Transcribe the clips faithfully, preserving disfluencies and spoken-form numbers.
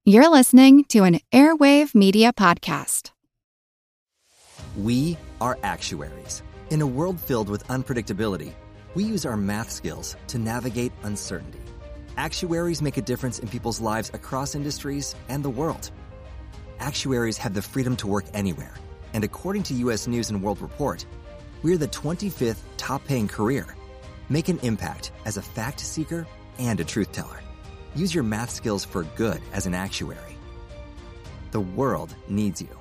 You're listening to an Airwave Media Podcast. We are actuaries. In a world filled with unpredictability, we use our math skills to navigate uncertainty. Actuaries make a difference in people's lives across industries and the world. Actuaries have the freedom to work anywhere, and according to U S News and World Report, we're the twenty-fifth top-paying career. Make an impact as a fact seeker and a truth teller. Use your math skills for good as an actuary. The world needs you.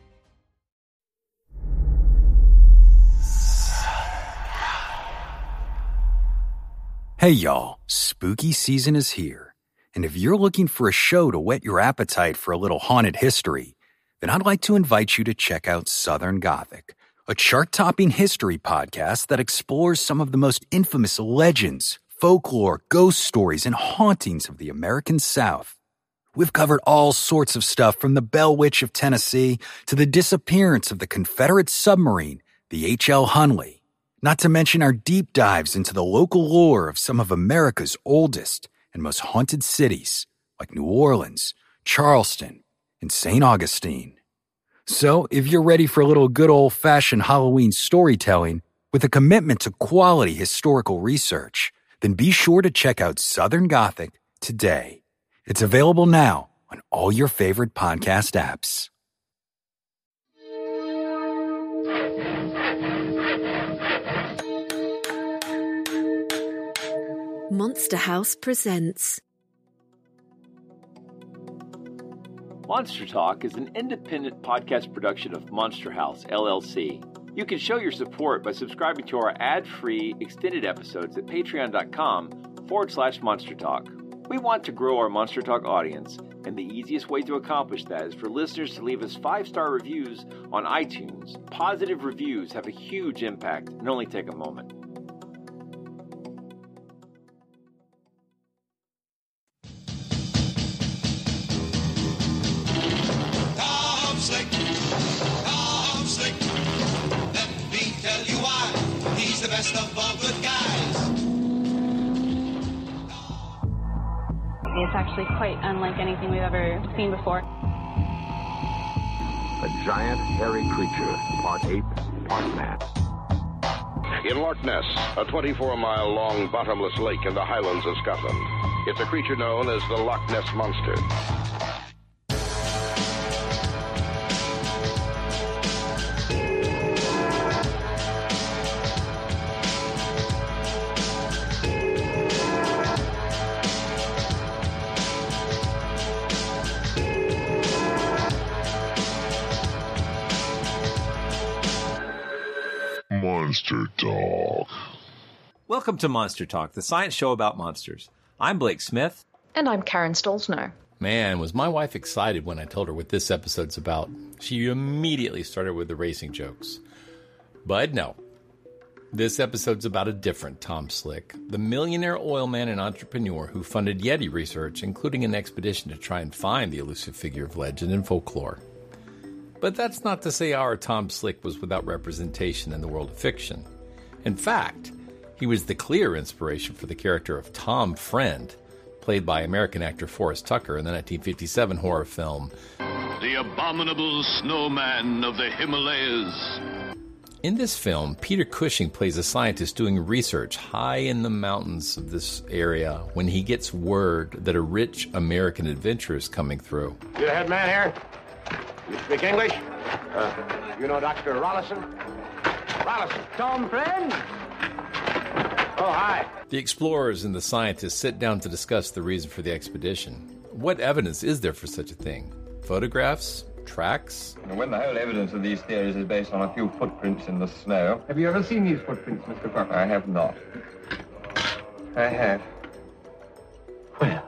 Hey y'all, spooky season is here. And if you're looking for a show to whet your appetite for a little haunted history, then I'd like to invite you to check out Southern Gothic, a chart-topping history podcast that explores some of the most infamous legends, folklore, ghost stories, and hauntings of the American South. We've covered all sorts of stuff from the Bell Witch of Tennessee to the disappearance of the Confederate submarine, the H L Hunley, not to mention our deep dives into the local lore of some of America's oldest and most haunted cities, like New Orleans, Charleston, and Saint Augustine. So, if you're ready for a little good old-fashioned Halloween storytelling with a commitment to quality historical research, then be sure to check out Southern Gothic today. It's available now on all your favorite podcast apps. Monster House presents Monster Talk is an independent podcast production of Monster House, L L C. You can show your support by subscribing to our ad-free extended episodes at patreon.com forward slash Monster Talk. We want to grow our Monster Talk audience, and the easiest way to accomplish that is for listeners to leave us five-star reviews on iTunes. Positive reviews have a huge impact and only take a moment. It's actually quite unlike anything we've ever seen before. A giant, hairy creature, part ape, part man. In Loch Ness, a twenty-four mile long bottomless lake in the Highlands of Scotland. It's a creature known as the Loch Ness Monster. Monster Talk. Welcome to Monster Talk, the science show about monsters. I'm Blake Smith. And I'm Karen Stolzno. Man, was my wife excited when I told her what this episode's about. She immediately started with the racing jokes. But no. This episode's about a different Tom Slick, the millionaire oil man and entrepreneur who funded Yeti research, including an expedition to try and find the elusive figure of legend and folklore. But that's not to say our Tom Slick was without representation in the world of fiction. In fact, he was the clear inspiration for the character of Tom Friend, played by American actor Forrest Tucker in the nineteen fifty-seven horror film The Abominable Snowman of the Himalayas. In this film, Peter Cushing plays a scientist doing research high in the mountains of this area when he gets word that a rich American adventurer is coming through. You the head man here? You speak English? Uh, you know Doctor Rollison? Rollison. Tom Friend? Oh, hi. The explorers and the scientists sit down to discuss the reason for the expedition. What evidence is there for such a thing? Photographs? Tracks? When the whole evidence of these theories is based on a few footprints in the snow... Have you ever seen these footprints, Mister Cocker? I have not. I have. Where?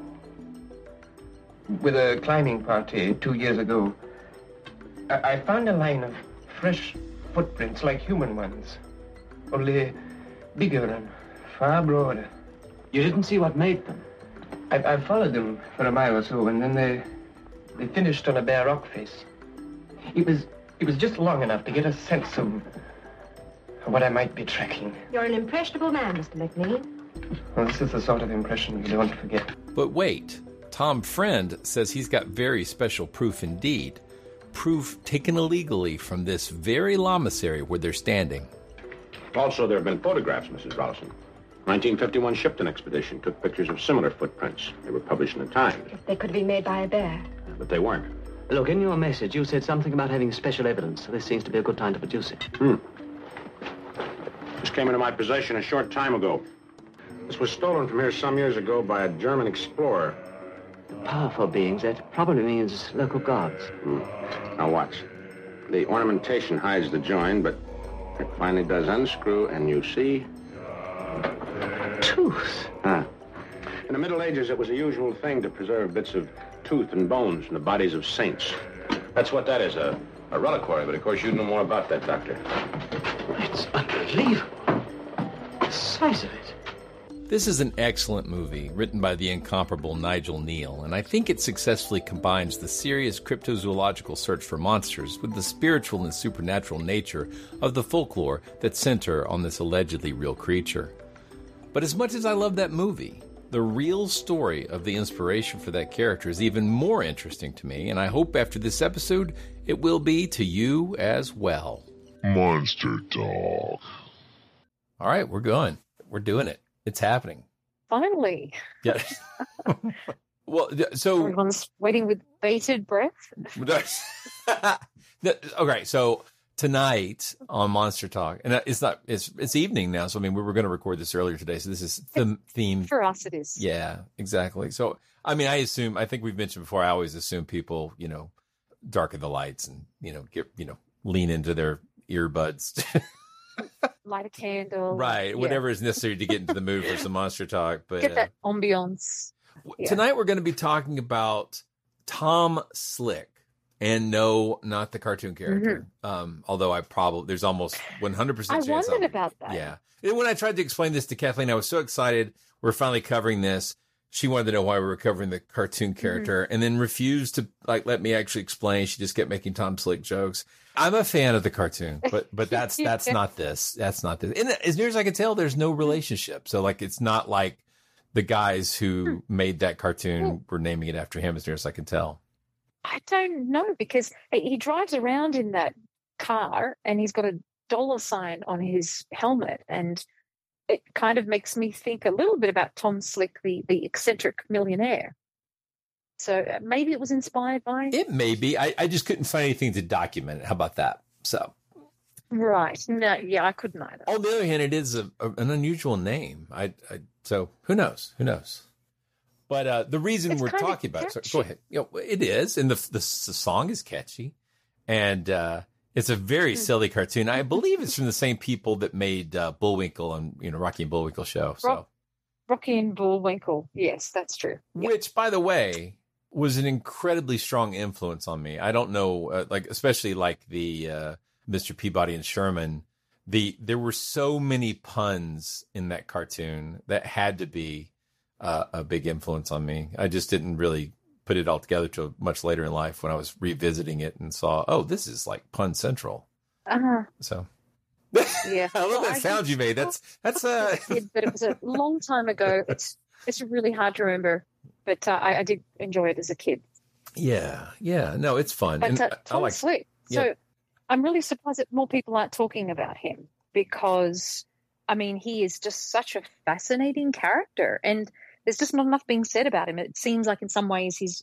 With a climbing party two years ago, I, I found a line of fresh footprints like human ones, only bigger and far broader. You didn't see what made them? I, I followed them for a mile or so, and then they they finished on a bare rock face. It was it was just long enough to get a sense of what I might be tracking. You're an impressionable man, Mister McNeil. Well, this is the sort of impression you don't forget. But wait, Tom Friend says he's got very special proof indeed. Proof taken illegally from this very lamasery where they're standing. Also, there have been photographs, Missus Rollison. nineteen fifty-one Shipton expedition took pictures of similar footprints. They were published in the Times. They could be made by a bear. But they weren't. Look, in your message, you said something about having special evidence. This seems to be a good time to produce it. Hmm. This came into my possession a short time ago. This was stolen from here some years ago by a German explorer. Powerful beings, that probably means local gods. Hmm. Now watch. The ornamentation hides the join, but it finally does unscrew, and you see... Tooth. Huh. In the Middle Ages, it was a usual thing to preserve bits of tooth and bones from the bodies of saints. That's what that is, a, a reliquary, but of course you know more about that, Doctor. It's unbelievable. The size of it. This is an excellent movie written by the incomparable Nigel Neal, and I think it successfully combines the serious cryptozoological search for monsters with the spiritual and supernatural nature of the folklore that center on this allegedly real creature. But as much as I love that movie, the real story of the inspiration for that character is even more interesting to me, and I hope after this episode it will be to you as well. Monster Talk. All right, we're going. We're doing it. It's happening. Finally. Yeah. Well, so everyone's waiting with bated breath. Okay, so tonight on Monster Talk, and it's not it's it's evening now. So I mean, we were going to record this earlier today. So this is the theme for us. It is. Yeah, exactly. So I mean, I assume I think we've mentioned before. I always assume people, you know, darken the lights and you know get you know lean into their earbuds. Light a candle. Right. Yeah. Whatever is necessary to get into the mood for some Monster Talk. But get that uh, ambiance. Yeah. Tonight we're going to be talking about Tom Slick. And no, not the cartoon character. Mm-hmm. Um, although I probably, there's almost one hundred percent I chance. I wondered I'll, about that. Yeah. And when I tried to explain this to Kathleen, I was so excited. We're finally covering this. She wanted to know why we were covering the cartoon character mm-hmm. and then refused to like let me actually explain. She just kept making Tom Slick jokes. I'm a fan of the cartoon, but but that's that's not this. That's not this. And as near as I can tell, there's no relationship. So like it's not like the guys who hmm. made that cartoon hmm. were naming it after him, as near as I can tell. I don't know, because he drives around in that car and he's got a dollar sign on his helmet, and it kind of makes me think a little bit about Tom Slick, the, the eccentric millionaire. So maybe it was inspired by... It may be. I, I just couldn't find anything to document it. How about that? So... Right. No, yeah, I couldn't either. On the other hand, it is a, a, an unusual name. I, I so who knows? Who knows? But uh, the reason it's we're talking about it, so go ahead. You know, it is, and the, the the song is catchy, and uh, it's a very silly cartoon. I believe it's from the same people that made uh, Bullwinkle and you know Rocky and Bullwinkle show. So Rock, Rocky and Bullwinkle, yes, that's true. Which, yep. by the way, was an incredibly strong influence on me. I don't know, uh, like especially like the uh, Mister Peabody and Sherman. The there were so many puns in that cartoon that had to be. Uh, a big influence on me. I just didn't really put it all together till much later in life when I was revisiting it and saw, oh, this is like Pun Central. Uh-huh. So, yeah, I love well, that I sound you made. That's that's uh. Kid, but it was a long time ago. It's it's really hard to remember, but uh, I, I did enjoy it as a kid. Yeah, yeah, no, it's fun. But and uh, I Tom like, Slick. So yeah. I'm really surprised that more people aren't talking about him, because I mean he is just such a fascinating character, and there's just not enough being said about him. It seems like in some ways he's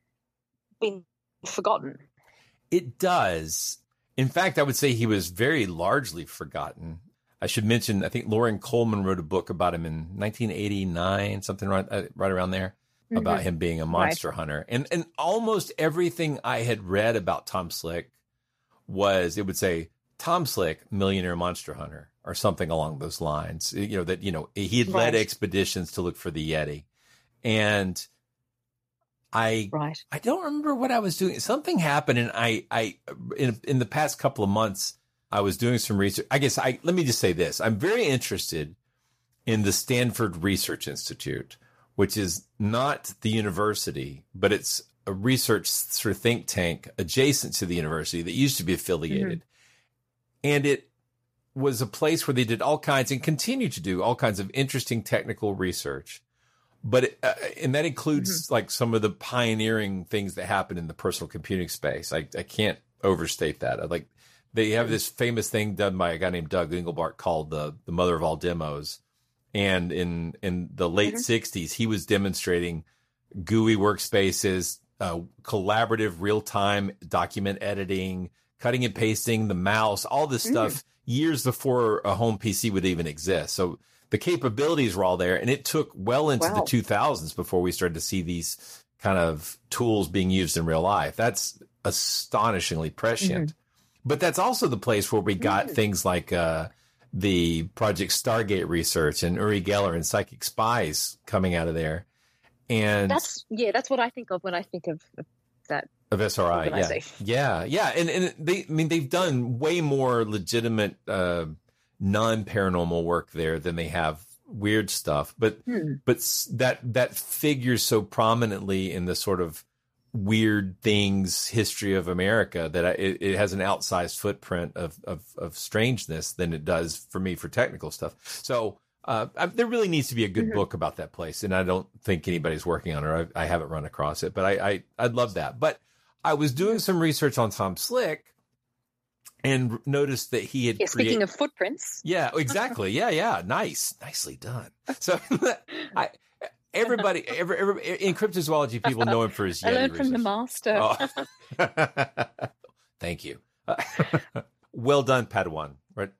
been forgotten. It does. In fact, I would say he was very largely forgotten. I should mention, I think Lauren Coleman wrote a book about him in nineteen eighty-nine, something right, uh, right around there, mm-hmm. about him being a monster right. hunter. And and almost everything I had read about Tom Slick was, it would say, Tom Slick, millionaire monster hunter, or something along those lines. You know, that, you know, he had led right. expeditions to look for the Yeti. And I, right. I don't remember what I was doing. Something happened. And I, I, in, in the past couple of months, I was doing some research. I guess I, let me just say this. I'm very interested in the Stanford Research Institute, which is not the university, but it's a research sort of think tank adjacent to the university that used to be affiliated. Mm-hmm. And it was a place where they did all kinds and continue to do all kinds of interesting technical research but it, uh, and that includes mm-hmm. like some of the pioneering things that happen in the personal computing space. I, I can't overstate that. I, like they have this famous thing done by a guy named Doug Engelbart called the the mother of all demos, and in in the late mm-hmm. sixties he was demonstrating G U I workspaces, uh, collaborative real time document editing, cutting and pasting, the mouse, all this mm-hmm. stuff years before a home P C would even exist. So the capabilities were all there, and it took well into wow. the two thousands before we started to see these kind of tools being used in real life. That's astonishingly prescient. Mm-hmm. But that's also the place where we got mm-hmm. things like uh, the Project Stargate research and Uri Geller and Psychic Spies coming out of there. And that's yeah, that's what I think of when I think of that. Of S R I, yeah, yeah, yeah, and and they, I mean, they've done way more legitimate, uh, non-paranormal work there than they have weird stuff. But hmm. but that that figures so prominently in the sort of weird things history of America that it, it has an outsized footprint of, of of strangeness than it does for me for technical stuff. So. Uh, I, there really needs to be a good mm-hmm. book about that place, and I don't think anybody's working on it. I, I haven't run across it, but I, I I'd love that. But I was doing some research on Tom Slick and noticed that he had. Yeah, create- speaking of footprints. Yeah, exactly. Yeah, yeah, nice, nicely done. So, I everybody, every, every in cryptozoology, people know him for his. I Yeti learned from research. the master. Oh. Thank you. Well done, Padawan. Right.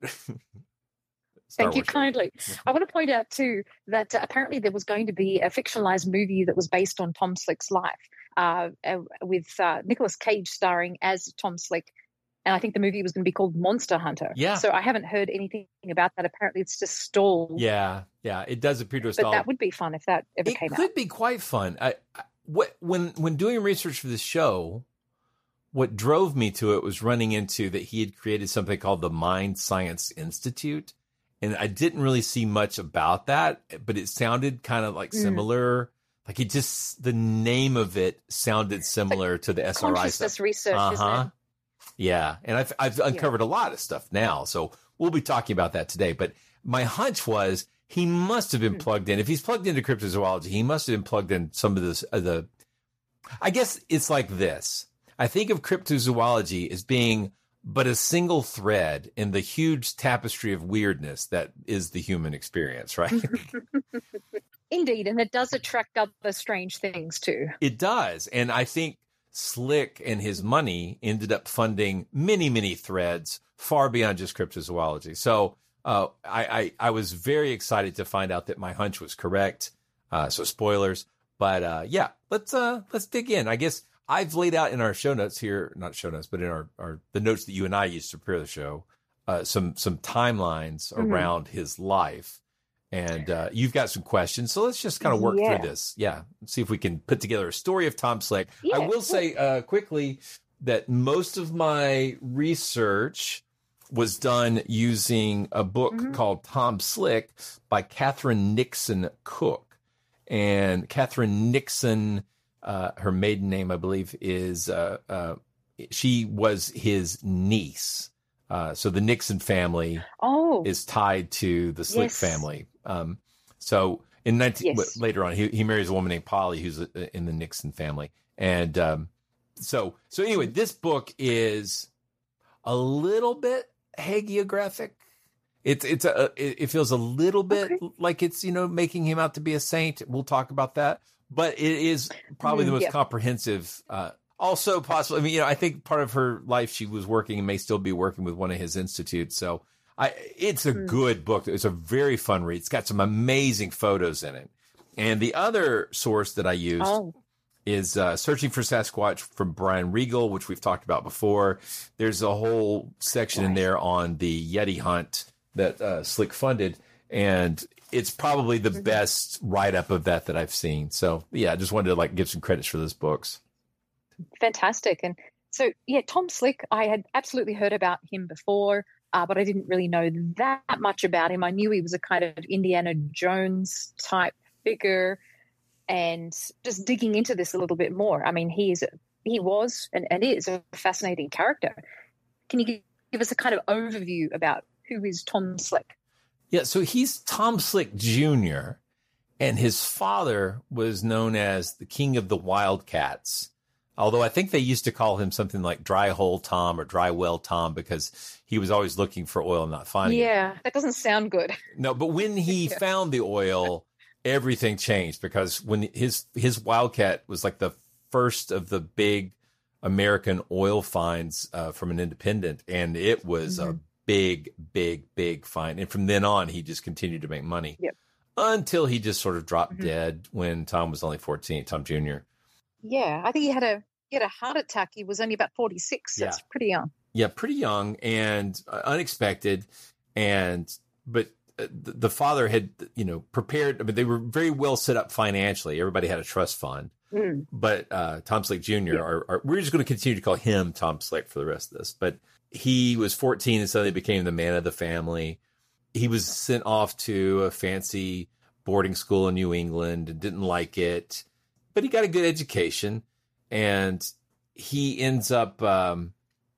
Star Thank you Wars kindly. show. I want to point out, too, that uh, apparently there was going to be a fictionalized movie that was based on Tom Slick's life uh, uh, with uh, Nicolas Cage starring as Tom Slick. And I think the movie was going to be called Monster Hunter. Yeah. So I haven't heard anything about that. Apparently it's just stalled. Yeah, yeah. It does appear to have But stalled. that would be fun if that ever it came out. It could be quite fun. I, I, what, when, when doing research for this show, what drove me to it was running into that he had created something called the Mind Science Institute. And I didn't really see much about that, but it sounded kind of like Mm. similar. Like it just, the name of it sounded similar to the S R I Consciousness stuff. research, uh-huh. isn't it? Yeah. And I've, I've uncovered a lot of stuff now. So we'll be talking about that today. But my hunch was he must have been Mm. plugged in. If he's plugged into cryptozoology, he must have been plugged in some of this, uh, the, I guess it's like this. I think of cryptozoology as being but a single thread in the huge tapestry of weirdness that is the human experience, right? Indeed, and it does attract other strange things too. It does. And I think Slick and his money ended up funding many, many threads far beyond just cryptozoology. So uh, I, I, I was very excited to find out that my hunch was correct. Uh, so spoilers. But uh, yeah, let's uh, let's dig in. I guess I've laid out in our show notes here, not show notes, but in our, our the notes that you and I used to prepare the show, uh, some some timelines mm-hmm. around his life. And uh, you've got some questions. So let's just kind of work yeah. through this. Yeah. See if we can put together a story of Tom Slick. Yeah, I will say uh, quickly that most of my research was done using a book mm-hmm. called Tom Slick by Catherine Nixon Cook. And Catherine Nixon... Uh, her maiden name, I believe, is uh, uh, she was his niece. Uh, so the Nixon family oh. is tied to the Slick yes. family. Um, so in nineteen yes. later on, he, he marries a woman named Polly who's in the Nixon family. And um, so so anyway, this book is a little bit hagiographic. It's it's a it feels a little bit okay. like it's, you know, making him out to be a saint. We'll talk about that. But it is probably the most yeah. comprehensive. Uh, also, possibly, I mean, you know, I think part of her life she was working and may still be working with one of his institutes. So, I, it's a mm. good book. It's a very fun read. It's got some amazing photos in it. And the other source that I used oh. is uh, Searching for Sasquatch from Brian Regal, which we've talked about before. There's a whole section right. in there on the Yeti hunt that uh, Slick funded, and it's probably the mm-hmm. best write-up of that that I've seen. So, yeah, I just wanted to like give some credits for those books. Fantastic. And so, yeah, Tom Slick, I had absolutely heard about him before, uh, but I didn't really know that much about him. I knew he was a kind of Indiana Jones type figure, and just digging into this a little bit more. I mean, he is, he was and, and is a fascinating character. Can you give, give us a kind of overview about who is Tom Slick? Yeah, so he's Tom Slick Junior, And his father was known as the king of the wildcats. Although I think they used to call him something like Dry Hole Tom or Dry Well Tom because he was always looking for oil and not finding it. Yeah, that doesn't sound good. No, but when he Yeah. found the oil, everything changed because when his his wildcat was like the first of the big American oil finds uh, from an independent, and it was Mhm. a big, big, big find. And from then on, he just continued to make money Yep. until he just sort of dropped Mhm. dead when Tom was only fourteen, Tom Junior Yeah, I think he had a he had a heart attack. He was only about forty-six. Yeah. That's pretty young. Yeah, pretty young and uh, unexpected. And, but uh, the, the father had, you know, prepared. I mean, they were very well set up financially. Everybody had a trust fund. Mm. But uh, Tom Slick Junior, yeah. are, are, we're just going to continue to call him Tom Slick for the rest of this. But he was fourteen and suddenly became the man of the family. He was sent off to a fancy boarding school in New England and didn't like it. But he got a good education. And he ends up um,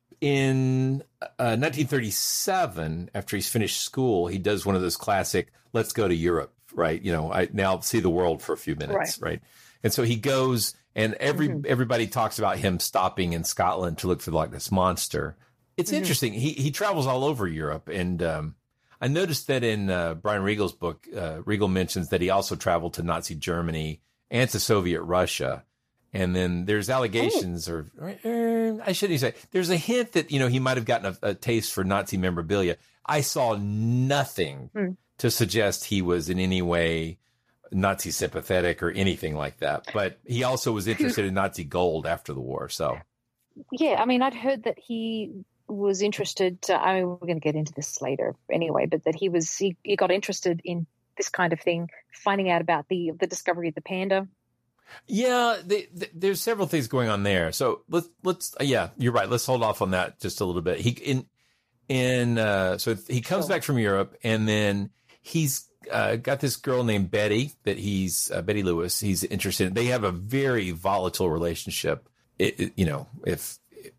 in uh, nineteen thirty-seven, after he's finished school, he does one of those classic, let's go to Europe, right? You know, I now see the world for a few minutes, right? right? And so he goes, and every mm-hmm. everybody talks about him stopping in Scotland to look for the Loch Ness Monster. It's mm-hmm. interesting. He he travels all over Europe. And um, I noticed that in uh, Brian Riegel's book, uh, Riegel mentions that he also traveled to Nazi Germany and to Soviet Russia. And then there's allegations, oh. or, or I shouldn't say, there's a hint that, you know, he might have gotten a, a taste for Nazi memorabilia. I saw nothing mm. to suggest he was in any way Nazi sympathetic or anything like that. But he also was interested in Nazi gold after the war. So, yeah, I mean, I'd heard that he was interested. To, I mean, we're going to get into this later anyway, but that he was he, he got interested in this kind of thing, finding out about the the discovery of the panda. Yeah, they, they, there's several things going on there. So let's let's yeah, you're right. Let's hold off on that just a little bit. He in in uh, so he comes sure. back from Europe, and then he's uh, got this girl named Betty that he's uh, Betty Lewis. He's interested in. They have a very volatile relationship. It, it, you know, if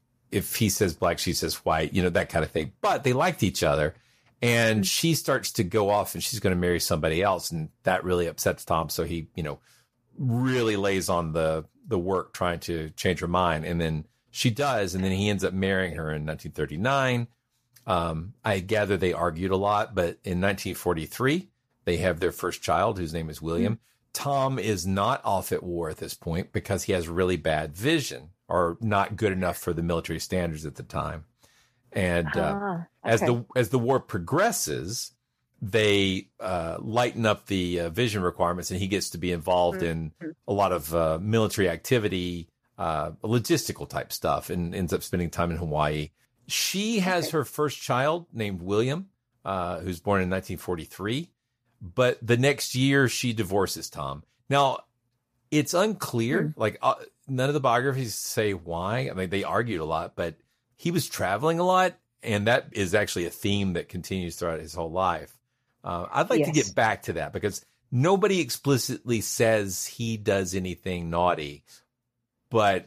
if he says black, she says white. You know, that kind of thing. But they liked each other, and mm-hmm. she starts to go off, and she's going to marry somebody else, and that really upsets Tom. So he, you know, really lays on the the work trying to change her mind, and then she does, and then he ends up marrying her in nineteen thirty-nine. Um, I gather they argued a lot, but in nineteen forty-three they have their first child, whose name is William. Mm-hmm. Tom is not off at war at this point because he has really bad vision, or not good enough for the military standards at the time. And uh, ah, okay. as the as the war progresses, they uh, lighten up the uh, vision requirements, and he gets to be involved mm-hmm. in a lot of uh, military activity, uh, logistical type stuff, and ends up spending time in Hawaii. She has okay. her first child named William, uh, who's born in nineteen forty-three. But the next year, she divorces Tom. Now, it's unclear. Mm-hmm. Like, uh, none of the biographies say why. I mean, they argued a lot, but he was traveling a lot, and that is actually a theme that continues throughout his whole life. Uh, I'd like yes. to get back to that because nobody explicitly says he does anything naughty, but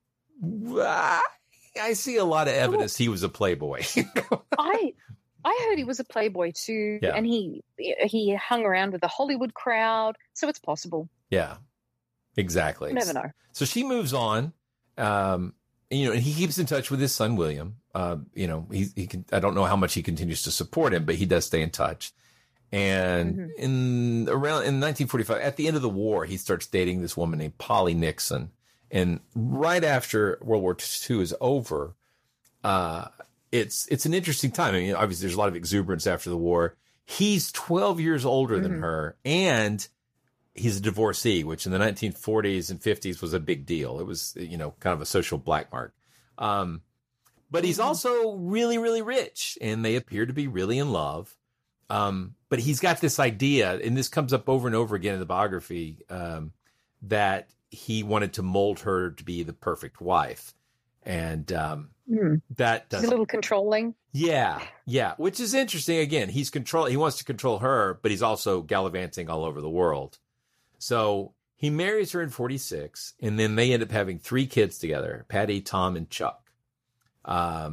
uh, I see a lot of evidence he was a playboy. I I heard he was a playboy too, yeah. and he he hung around with the Hollywood crowd, so it's possible. Yeah, exactly. You never know. So she moves on, um, and, you know, and he keeps in touch with his son William. Uh, you know, he he can. I don't know how much he continues to support him, but he does stay in touch. And mm-hmm. in around in nineteen forty-five, at the end of the war, he starts dating this woman named Polly Nixon. And right after World War Two is over, uh, it's it's an interesting time. I mean, obviously, there's a lot of exuberance after the war. He's twelve years older mm-hmm. than her, and he's a divorcee, which in the nineteen forties and fifties was a big deal. It was, you know, kind of a social black mark. Um, but he's mm-hmm. also really, really rich, and they appear to be really in love. Um, but he's got this idea, and this comes up over and over again in the biography, um, that he wanted to mold her to be the perfect wife. And um, mm. that does a little controlling. Yeah, yeah, which is interesting. Again, he's control. He wants to control her, but he's also gallivanting all over the world. So he marries her in forty-six, and then they end up having three kids together: Patty, Tom, and Chuck. Um,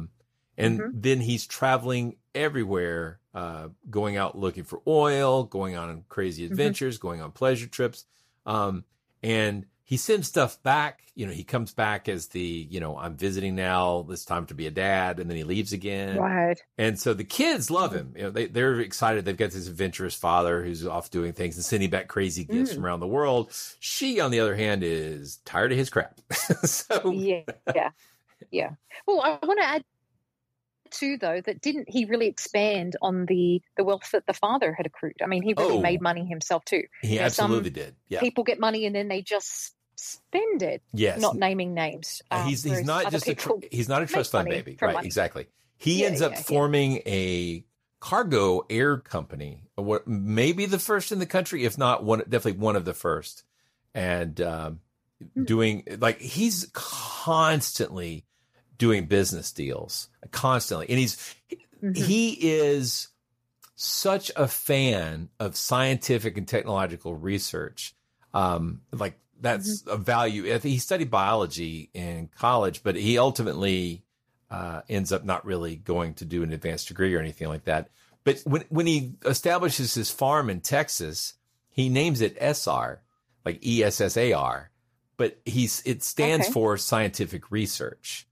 And Mm-hmm. then he's traveling everywhere, uh, going out looking for oil, going on crazy adventures, mm-hmm. going on pleasure trips. Um, and he sends stuff back. You know, he comes back as the, you know, I'm visiting now. It's time to be a dad. And then he leaves again. Right. And so the kids love him. You know, they, they're excited. They've got this adventurous father who's off doing things and sending back crazy gifts Mm. from around the world. She, on the other hand, is tired of his crap. so Yeah, yeah, yeah. Well, I want to add too, though, that didn't he really expand on the the wealth that the father had accrued? I mean, he really Oh. made money himself too. he You know, some absolutely did. Yeah. People get money and then they just spend it. Yes. Not naming names. And Um, he's he's whereas not other just a tr- people he's not a make trust fund money baby, from right? money. Exactly. He Yeah, ends up yeah, yeah. forming a cargo air company, what maybe the first in the country, if not one, definitely one of the first. And um, Hmm. doing like he's constantly doing business deals, constantly, and he's Mhm. he is such a fan of scientific and technological research. Um, like that's a value. I think he studied biology in college, but he ultimately uh, ends up not really going to do an advanced degree or anything like that. But when when he establishes his farm in Texas, he names it S R, like E S S A R, but he's it stands Okay. for scientific research.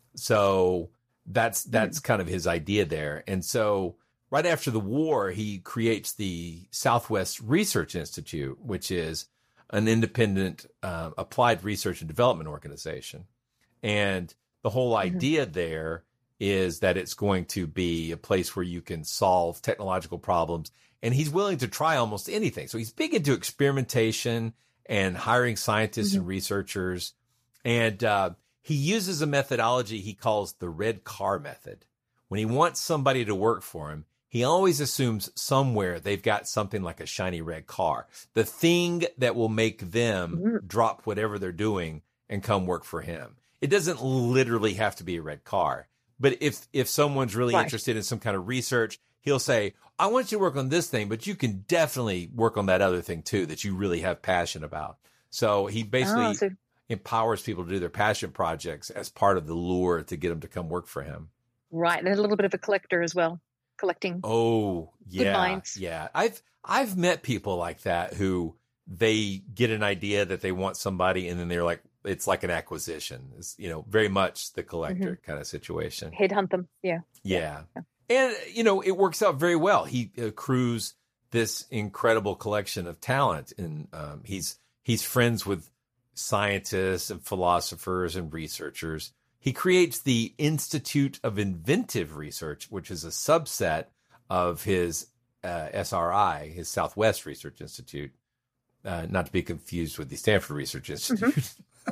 So that's that's kind of his idea there. And so right after the war, he creates the Southwest Research Institute, which is an independent uh, applied research and development organization. And the whole idea there is that it's going to be a place where you can solve technological problems. And he's willing to try almost anything. So he's big into experimentation and hiring scientists and researchers. And uh, he uses a methodology he calls the red car method. When he wants somebody to work for him, he always assumes somewhere they've got something like a shiny red car, the thing that will make them drop whatever they're doing and come work for him. It doesn't literally have to be a red car, but if if someone's really Right. interested in some kind of research, he'll say, I want you to work on this thing, but you can definitely work on that other thing too that you really have passion about. So he basically Oh, so- empowers people to do their passion projects as part of the lure to get them to come work for him. Right, and a little bit of a collector as well, collecting. Oh, Good yeah. minds. Yeah. I've I've met people like that who they get an idea that they want somebody and then they're like it's like an acquisition. It's, you know, very much the collector kind of situation. Headhunt them. Yeah. Yeah. And you know, it works out very well. He accrues this incredible collection of talent and um, he's he's friends with scientists and philosophers and researchers. He creates the Institute of Inventive Research, which is a subset of his uh, S R I, his Southwest Research Institute, uh, not to be confused with the Stanford Research Institute.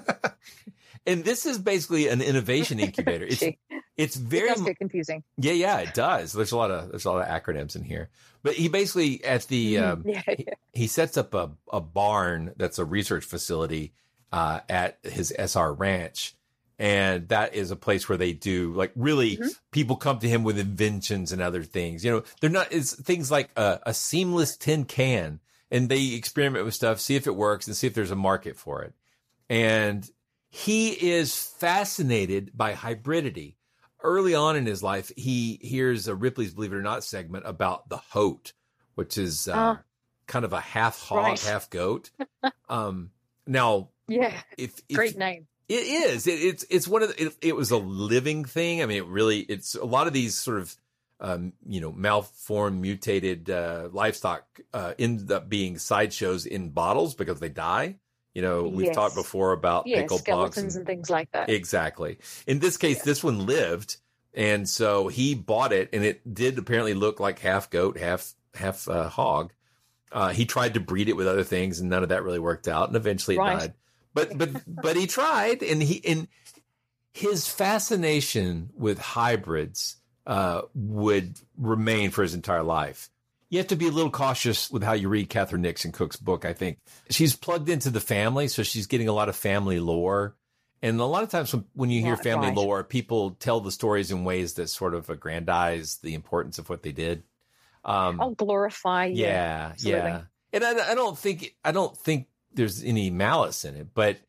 And this is basically an innovation incubator. It's Gee. it's very It does get confusing. yeah, yeah, it does. There's a lot of there's a lot of acronyms in here. But he basically at the um, yeah, he, he sets up a, a barn that's a research facility uh, at his S R ranch. And that is a place where they do like really people come to him with inventions and other things. You know, they're not it's things like a, a seamless tin can and they experiment with stuff, see if it works and see if there's a market for it. And he is fascinated by hybridity. Early on in his life, he hears a Ripley's Believe It or Not segment about the Hote, which is uh, Uh, kind of a half hog, right. half goat. Um, now, Yeah. if, if Great name. it is, it, it's it's one of the, it, it was a living thing. I mean, it really, it's a lot of these sort of um, you know malformed, mutated uh, livestock uh, end up being sideshows in bottles because they die. You know, we've Yes. talked before about Yeah, pickle pox skeletons and and things like that. exactly. In this case, this one lived, and so he bought it, and it did apparently look like half goat, half half uh, hog. Uh, he tried to breed it with other things, and none of that really worked out, and eventually it Right. died. But but but he tried, and he and his fascination with hybrids uh, would remain for his entire life. You have to be a little cautious with how you read Catherine Nixon Cook's book, I think. She's plugged into the family, so she's getting a lot of family lore. And a lot of times when, when you hear Yeah, family right. lore, people tell the stories in ways that sort of aggrandize the importance of what they did. Um, I'll glorify. Yeah. yeah, absolutely. yeah. And I, I don't think I don't think there's any malice in it, but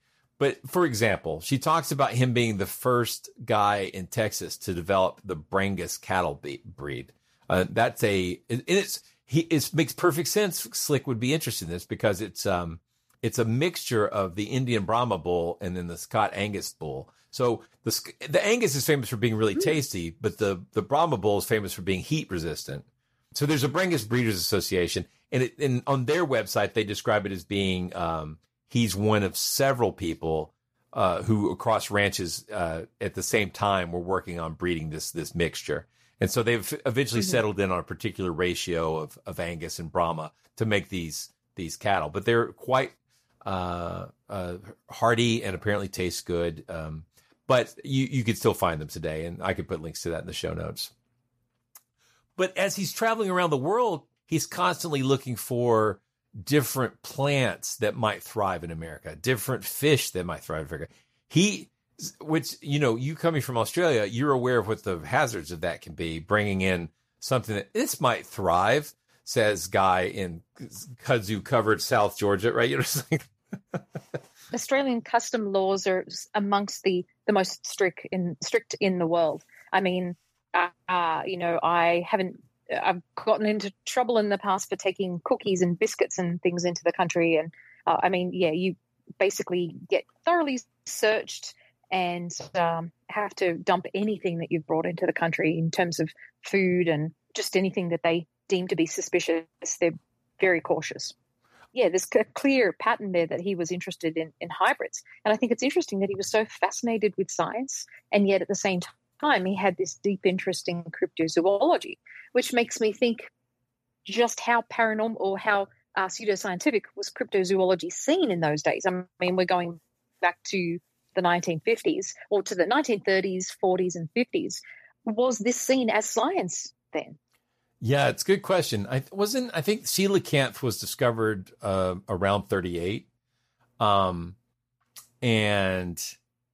But for example, she talks about him being the first guy in Texas to develop the Brangus cattle be- breed. Uh, that's a, and it's, he, it makes perfect sense. Slick would be interested in this because it's, um, it's a mixture of the Indian Brahma bull and then the Scott Angus bull. So the, the Angus is famous for being really tasty, but the, the Brahma bull is famous for being heat resistant. So there's a Brangus Breeders Association, and, it, and on their website, they describe it as being, um, he's one of several people uh, who across ranches uh, at the same time were working on breeding this this mixture. And so they've eventually mm-hmm. settled in on a particular ratio of, of Angus and Brahma to make these these cattle. But they're quite uh, uh, hardy and apparently taste good. Um, but you, you could still find them today, and I could put links to that in the show notes. But as he's traveling around the world, he's constantly looking for different plants that might thrive in America, different fish that might thrive in America. He, which, you know, you coming from Australia, you're aware of what the hazards of that can be, bringing in something that this might thrive, says guy in kudzu covered South Georgia, right? You know, Australian custom laws are amongst the, the most strict in strict in the world. I mean, uh, uh, you know, I haven't, I've gotten into trouble in the past for taking cookies and biscuits and things into the country. And uh, I mean, yeah, you basically get thoroughly searched and um, have to dump anything that you've brought into the country in terms of food and just anything that they deem to be suspicious. They're very cautious. Yeah, there's a clear pattern there that he was interested in, in hybrids. And I think it's interesting that he was so fascinated with science, and yet at the same time, he had this deep interest in cryptozoology, which makes me think just how paranormal or how uh, pseudoscientific was cryptozoology seen in those days. I mean, we're going back to the nineteen fifties or to the nineteen thirties, forties, and fifties. Was this seen as science then? Yeah, it's a good question. I wasn't. I think coelacanth was discovered uh, around thirty-eight, um, and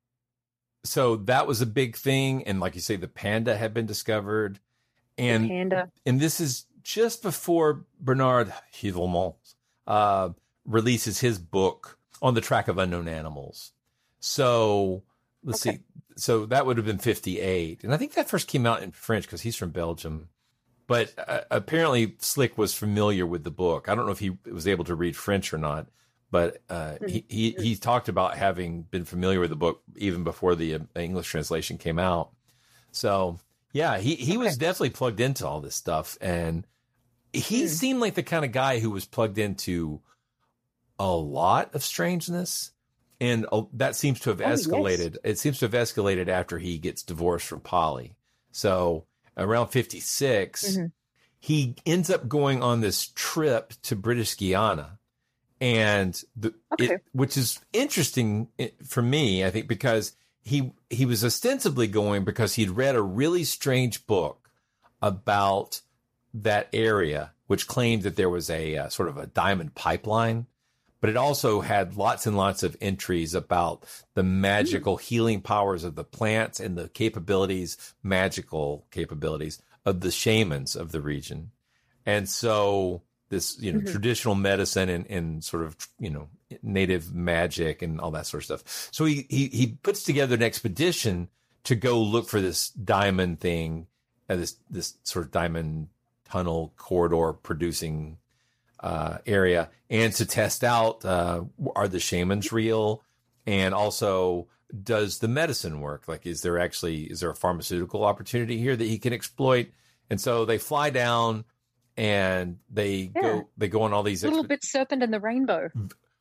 so that was a big thing. And like you say, the panda had been discovered. And, the panda. And this is just before Bernard Heuvelmans uh, releases his book On the Track of Unknown Animals. So let's okay. see. So that would have been fifty-eight. And I think that first came out in French because he's from Belgium. But uh, apparently Slick was familiar with the book. I don't know if he was able to read French or not. But uh, he, he he talked about having been familiar with the book even before the uh, English translation came out. So, yeah, he, he okay. was definitely plugged into all this stuff. And he mm. seemed like the kind of guy who was plugged into a lot of strangeness. And uh, that seems to have oh, escalated. Yes. It seems to have escalated after he gets divorced from Polly. So around fifty-six, mm-hmm. he ends up going on this trip to British Guiana. And the, okay. it, which is interesting for me, I think, because he he was ostensibly going because he'd read a really strange book about that area, which claimed that there was a uh, sort of a diamond pipeline, but it also had lots and lots of entries about the magical mm. healing powers of the plants and the capabilities, magical capabilities of the shamans of the region. And so this, you know, mm-hmm. traditional medicine and, and sort of, you know, native magic and all that sort of stuff. So he, he, he puts together an expedition to go look for this diamond thing, uh, this, this sort of diamond tunnel corridor producing uh, area, and to test out, uh, are the shamans real? And also, does the medicine work? Like, is there actually, is there a pharmaceutical opportunity here that he can exploit? And so they fly down, and they yeah. go they go on all these a little exp- bit Serpent and the Rainbow.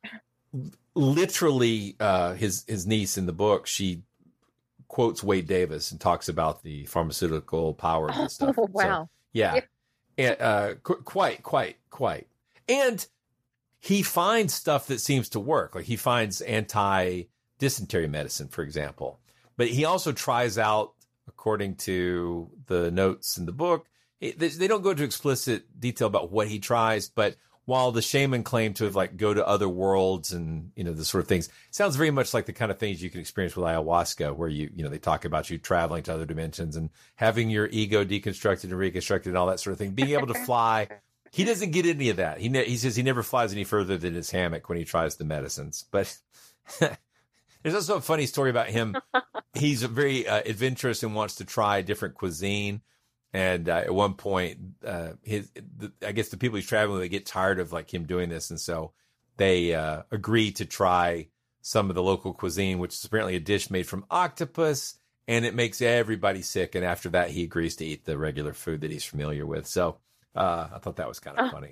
Literally, uh, his his niece in the book, she quotes Wade Davis and talks about the pharmaceutical powers and stuff. Oh wow! So, yeah, yeah. And, uh, qu- quite, quite, quite. And he finds stuff that seems to work. Like he finds anti-dysentery medicine, for example. But he also tries out, according to the notes in the book. They don't go into explicit detail about what he tries, but while the shaman claimed to have like go to other worlds and, you know, the sort of things, it sounds very much like the kind of things you can experience with ayahuasca, where you, you know, they talk about you traveling to other dimensions and having your ego deconstructed and reconstructed and all that sort of thing, being able to fly. He doesn't get any of that. He ne- he says he never flies any further than his hammock when he tries the medicines, but There's also a funny story about him. He's very uh, adventurous and wants to try different cuisine. And uh, at one point, uh, his the, I guess the people he's traveling with, they get tired of like him doing this, and so they uh, agree to try some of the local cuisine, which is apparently a dish made from octopus, and it makes everybody sick. And after that, he agrees to eat the regular food that he's familiar with. So uh, I thought that was kind of funny.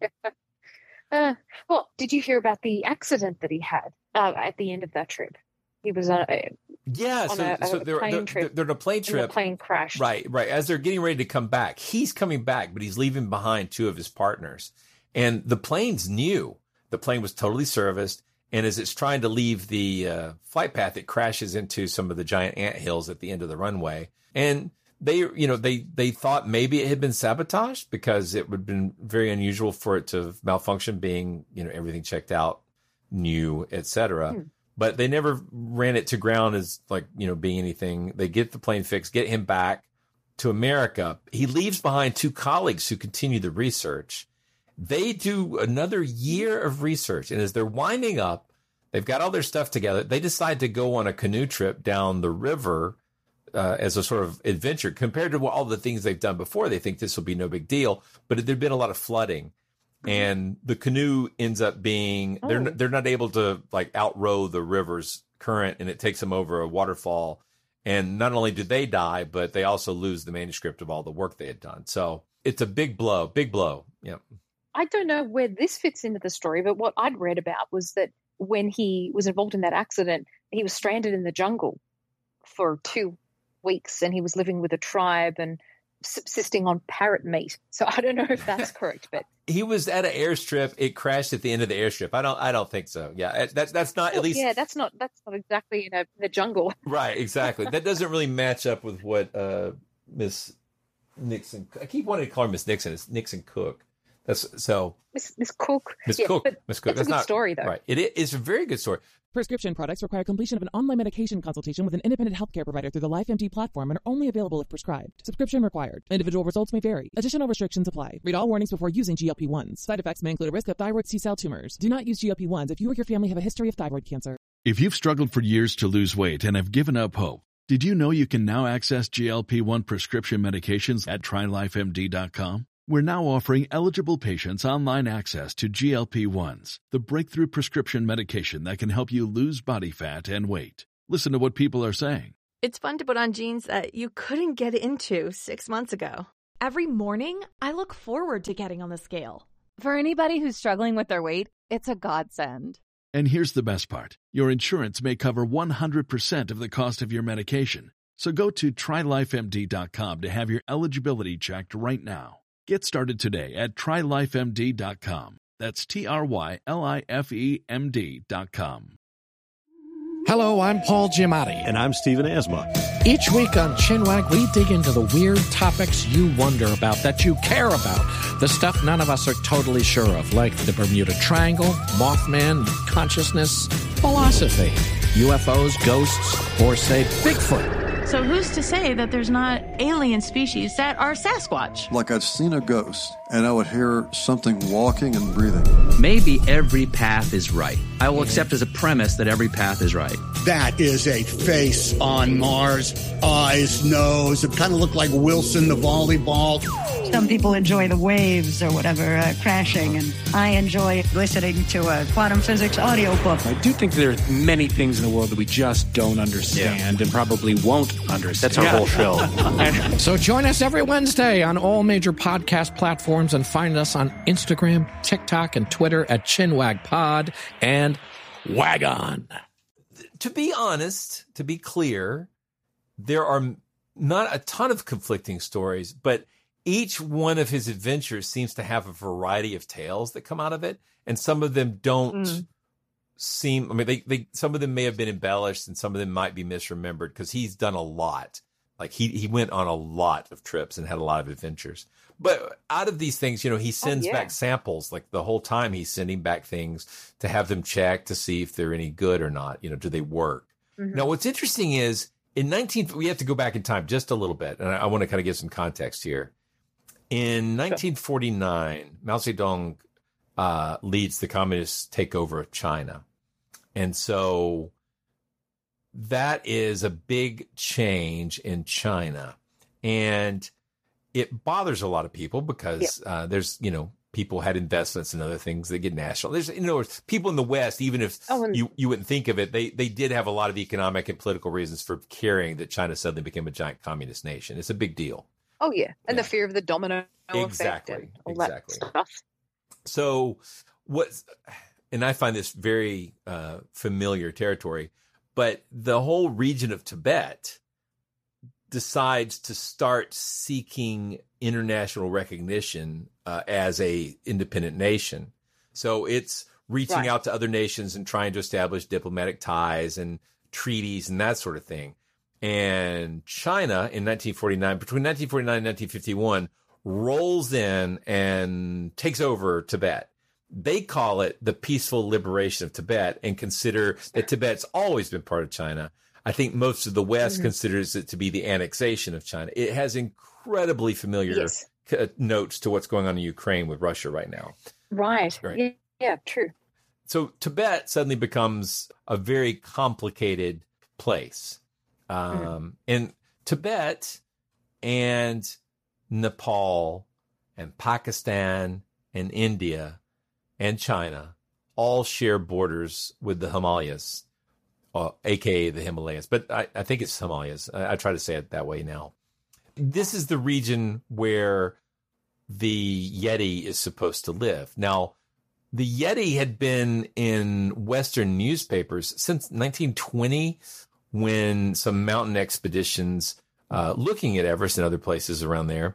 uh, well, did you hear about the accident that he had uh, at the end of that trip? He was on a yeah, on so, a, a so they're, plane they're, trip. they're on a plane trip. And the plane crashed. Right, right. As they're getting ready to come back, he's coming back, but he's leaving behind two of his partners. And the plane's new. The plane was totally serviced. And as it's trying to leave the uh, flight path, it crashes into some of the giant anthills at the end of the runway. And they, you know, they, they thought maybe it had been sabotaged because it would have been very unusual for it to malfunction, being, you know, everything checked out, new, et cetera. Hmm. But they never ran it to ground as like, you know, being anything. They get the plane fixed, get him back to America. He leaves behind two colleagues who continue the research. They do another year of research. And as they're winding up, they've got all their stuff together. They decide to go on a canoe trip down the river uh, as a sort of adventure. Compared to all the things they've done before, they think this will be no big deal. But there'd been a lot of flooding. And the canoe ends up being, oh. they're they're not able to like outrow the river's current, and it takes them over a waterfall. And not only do they die, but they also lose the manuscript of all the work they had done. So it's a big blow, big blow. Yeah. I don't know where this fits into the story, but what I'd read about was that when he was involved in that accident, he was stranded in the jungle for two weeks, and he was living with a tribe and subsisting on parrot meat. So I don't know if that's correct, but he was at an airstrip. It crashed at the end of the airstrip. I don't. I don't think so. Yeah, that's that's not well, at least. Yeah, that's not that's not exactly in a, the jungle. Right. Exactly. That doesn't really match up with what uh, Miss Nixon. I keep wanting to call her Miss Nixon. It's Nixon Cook. That's so. Miss Miss Cook. Miss yeah, Cook. Miss Cook. That's, that's a good not, story, though. Right. It is a very good story. Prescription products require completion of an online medication consultation with an independent healthcare provider through the LifeMD platform and are only available if prescribed. Subscription required. Individual results may vary. Additional restrictions apply. Read all warnings before using G L P one s. Side effects may include a risk of thyroid C-cell tumors. Do not use G L P one s if you or your family have a history of thyroid cancer. If you've struggled for years to lose weight and have given up hope, did you know you can now access G L P one prescription medications at try life M D dot com? We're now offering eligible patients online access to G L P one s, the breakthrough prescription medication that can help you lose body fat and weight. Listen to what people are saying. It's fun to put on jeans that you couldn't get into six months ago. Every morning, I look forward to getting on the scale. For anybody who's struggling with their weight, it's a godsend. And here's the best part. Your insurance may cover one hundred percent of the cost of your medication. So go to try life M D dot com to have your eligibility checked right now. Get started today at try life M D dot com. That's T R Y L I F E M D dot com. Hello, I'm Paul Giamatti. And I'm Stephen Asma. Each week on Chinwag, we dig into the weird topics you wonder about, that you care about. The stuff none of us are totally sure of, like the Bermuda Triangle, Mothman, consciousness, philosophy, U F Os, ghosts, or, say, Bigfoot. So who's to say that there's not alien species that are Sasquatch? Like I'd seen a ghost, and I would hear something walking and breathing. Maybe every path is right. I will accept as a premise that every path is right. That is a face on Mars. Eyes, nose. It kind of looked like Wilson the volleyball. Some people enjoy the waves or whatever uh, crashing, and I enjoy listening to a quantum physics audiobook. I do think there are many things in the world that we just don't understand yeah. and probably won't understand. That's our whole show. So join us every Wednesday on all major podcast platforms and find us on Instagram, TikTok, and Twitter at ChinwagPod and Wagon. To be honest, to be clear, there are not a ton of conflicting stories, but each one of his adventures seems to have a variety of tales that come out of it, and some of them don't mm. seem. I mean, they, they some of them may have been embellished, and some of them might be misremembered because he's done a lot. Like he he went on a lot of trips and had a lot of adventures. But out of these things, you know, he sends oh, yeah. back samples. Like the whole time, he's sending back things to have them checked to see if they're any good or not. You know, do they work? Mm-hmm. Now, what's interesting is in nineteen. We have to go back in time just a little bit, and I, I want to kind of give some context here. In nineteen forty-nine, Mao Zedong uh, leads the communist takeover of China. And so that is a big change in China. And it bothers a lot of people because yeah. uh, there's, you know, people had investments and other things that get national. There's, you know, people in the West, even if oh, and- you, you wouldn't think of it, they, they did have a lot of economic and political reasons for caring that China suddenly became a giant communist nation. It's a big deal. Oh, yeah. And yeah. the fear of the domino exactly. effect and all exactly. that stuff. So what, and I find this very uh, familiar territory, but the whole region of Tibet decides to start seeking international recognition uh, as a independent nation. So it's reaching right. out to other nations and trying to establish diplomatic ties and treaties and that sort of thing. And China in nineteen forty-nine, between nineteen forty-nine and nineteen fifty-one, rolls in and takes over Tibet. They call it the peaceful liberation of Tibet and consider that Tibet's always been part of China. I think most of the West mm-hmm. considers it to be the annexation of China. It has incredibly familiar yes. c- notes to what's going on in Ukraine with Russia right now. Right. right. Yeah, yeah, true. So Tibet suddenly becomes a very complicated place. Um, mm. And Tibet and Nepal and Pakistan and India and China all share borders with the Himalayas. Uh, A K A the Himalayas, but I, I think it's Himalayas. I, I try to say it that way now. This is the region where the Yeti is supposed to live. Now, the Yeti had been in Western newspapers since nineteen twenty, when some mountain expeditions uh, looking at Everest and other places around there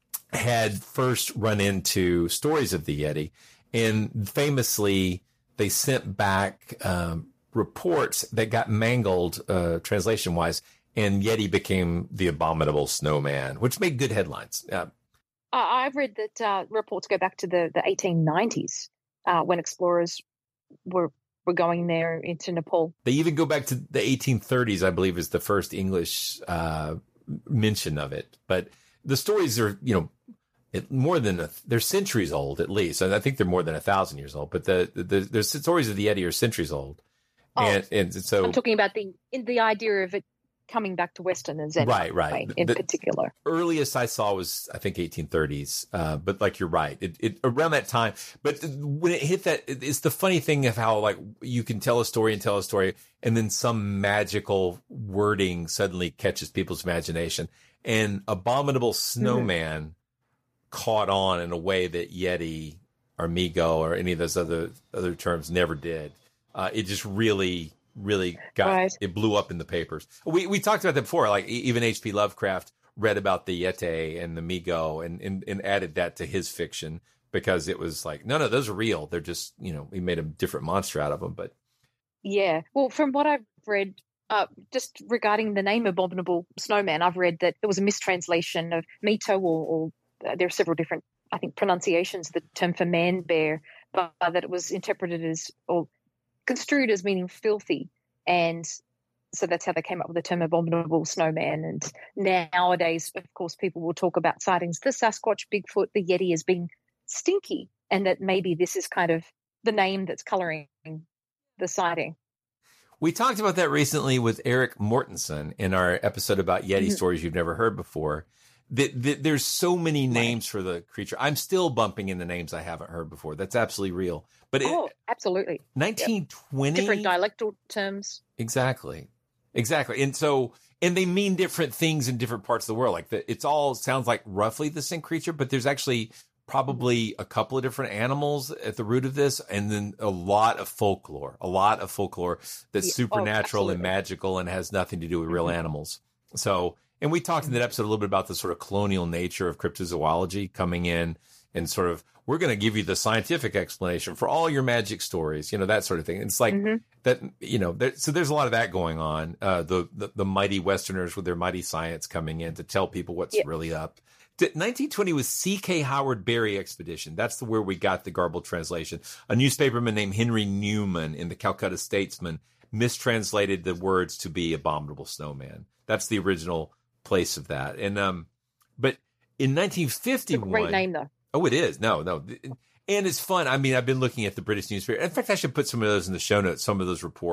had first run into stories of the Yeti. And famously, they sent back um, reports that got mangled uh, translation-wise, and Yeti became the abominable snowman, which made good headlines. Uh, I've read that uh, reports go back to the, the eighteen nineties uh, when explorers were were going there into Nepal. They even go back to the eighteen thirties, I believe, is the first English uh, mention of it. But the stories are, you know, it, more than a, they're centuries old, at least. And I think they're more than a thousand years old. But the, the the stories of the Yeti are centuries old. Oh, and, and so I'm talking about the the idea of it coming back to Westerners, anyway, right, right. In the particular, earliest I saw was I think eighteen thirties. Uh, but like you're right, it, it around that time. But when it hit that, it, it's the funny thing of how like you can tell a story and tell a story, and then some magical wording suddenly catches people's imagination. And abominable snowman mm-hmm. caught on in a way that Yeti or Migo or any of those other other terms never did. Uh, it just really, really got, right. it blew up in the papers. We we talked about that before, like even H P Lovecraft read about the Yeti and the Migo and, and, and added that to his fiction because it was like, no, no, those are real. They're just, you know, he made a different monster out of them. But yeah, well, from what I've read, uh, just regarding the name Abominable Snowman, I've read that it was a mistranslation of Mito, or, or uh, there are several different, I think, pronunciations of the term for man bear, but uh, that it was interpreted as, or construed as meaning filthy. And so that's how they came up with the term abominable snowman. And nowadays, of course, people will talk about sightings, the Sasquatch, Bigfoot, the Yeti as being stinky, and that maybe this is kind of the name that's coloring the sighting. We talked about that recently with Eric Mortensen in our episode about Yeti mm-hmm. stories you've never heard before. That, that there's so many names for the creature. I'm still bumping into names I haven't heard before. That's absolutely real. But oh, it, absolutely. nineteen twenty Yep. Different dialectal terms. Exactly. Exactly. And so, and they mean different things in different parts of the world. Like the, it's all sounds like roughly the same creature, but there's actually probably a couple of different animals at the root of this. And then a lot of folklore, a lot of folklore that's yeah. supernatural oh, and magical and has nothing to do with real mm-hmm. animals. So, and we talked in that episode a little bit about the sort of colonial nature of cryptozoology coming in and sort of, we're going to give you the scientific explanation for all your magic stories, you know, that sort of thing. It's like mm-hmm. that, you know, there, so there's a lot of that going on. Uh, the, the, the mighty Westerners with their mighty science coming in to tell people what's yeah. really up. nineteen twenty was C K Howard Berry expedition. That's the, where we got the garbled translation. A newspaperman named Henry Newman in the Calcutta Statesman mistranslated the words to be abominable snowman. That's the original place of that. And, um, but in nineteen fifty-one, it's a great name though. Oh, it is. No, no. And it's fun. I mean, I've been looking at the British newspaper. In fact, I should put some of those in the show notes, some of those reports,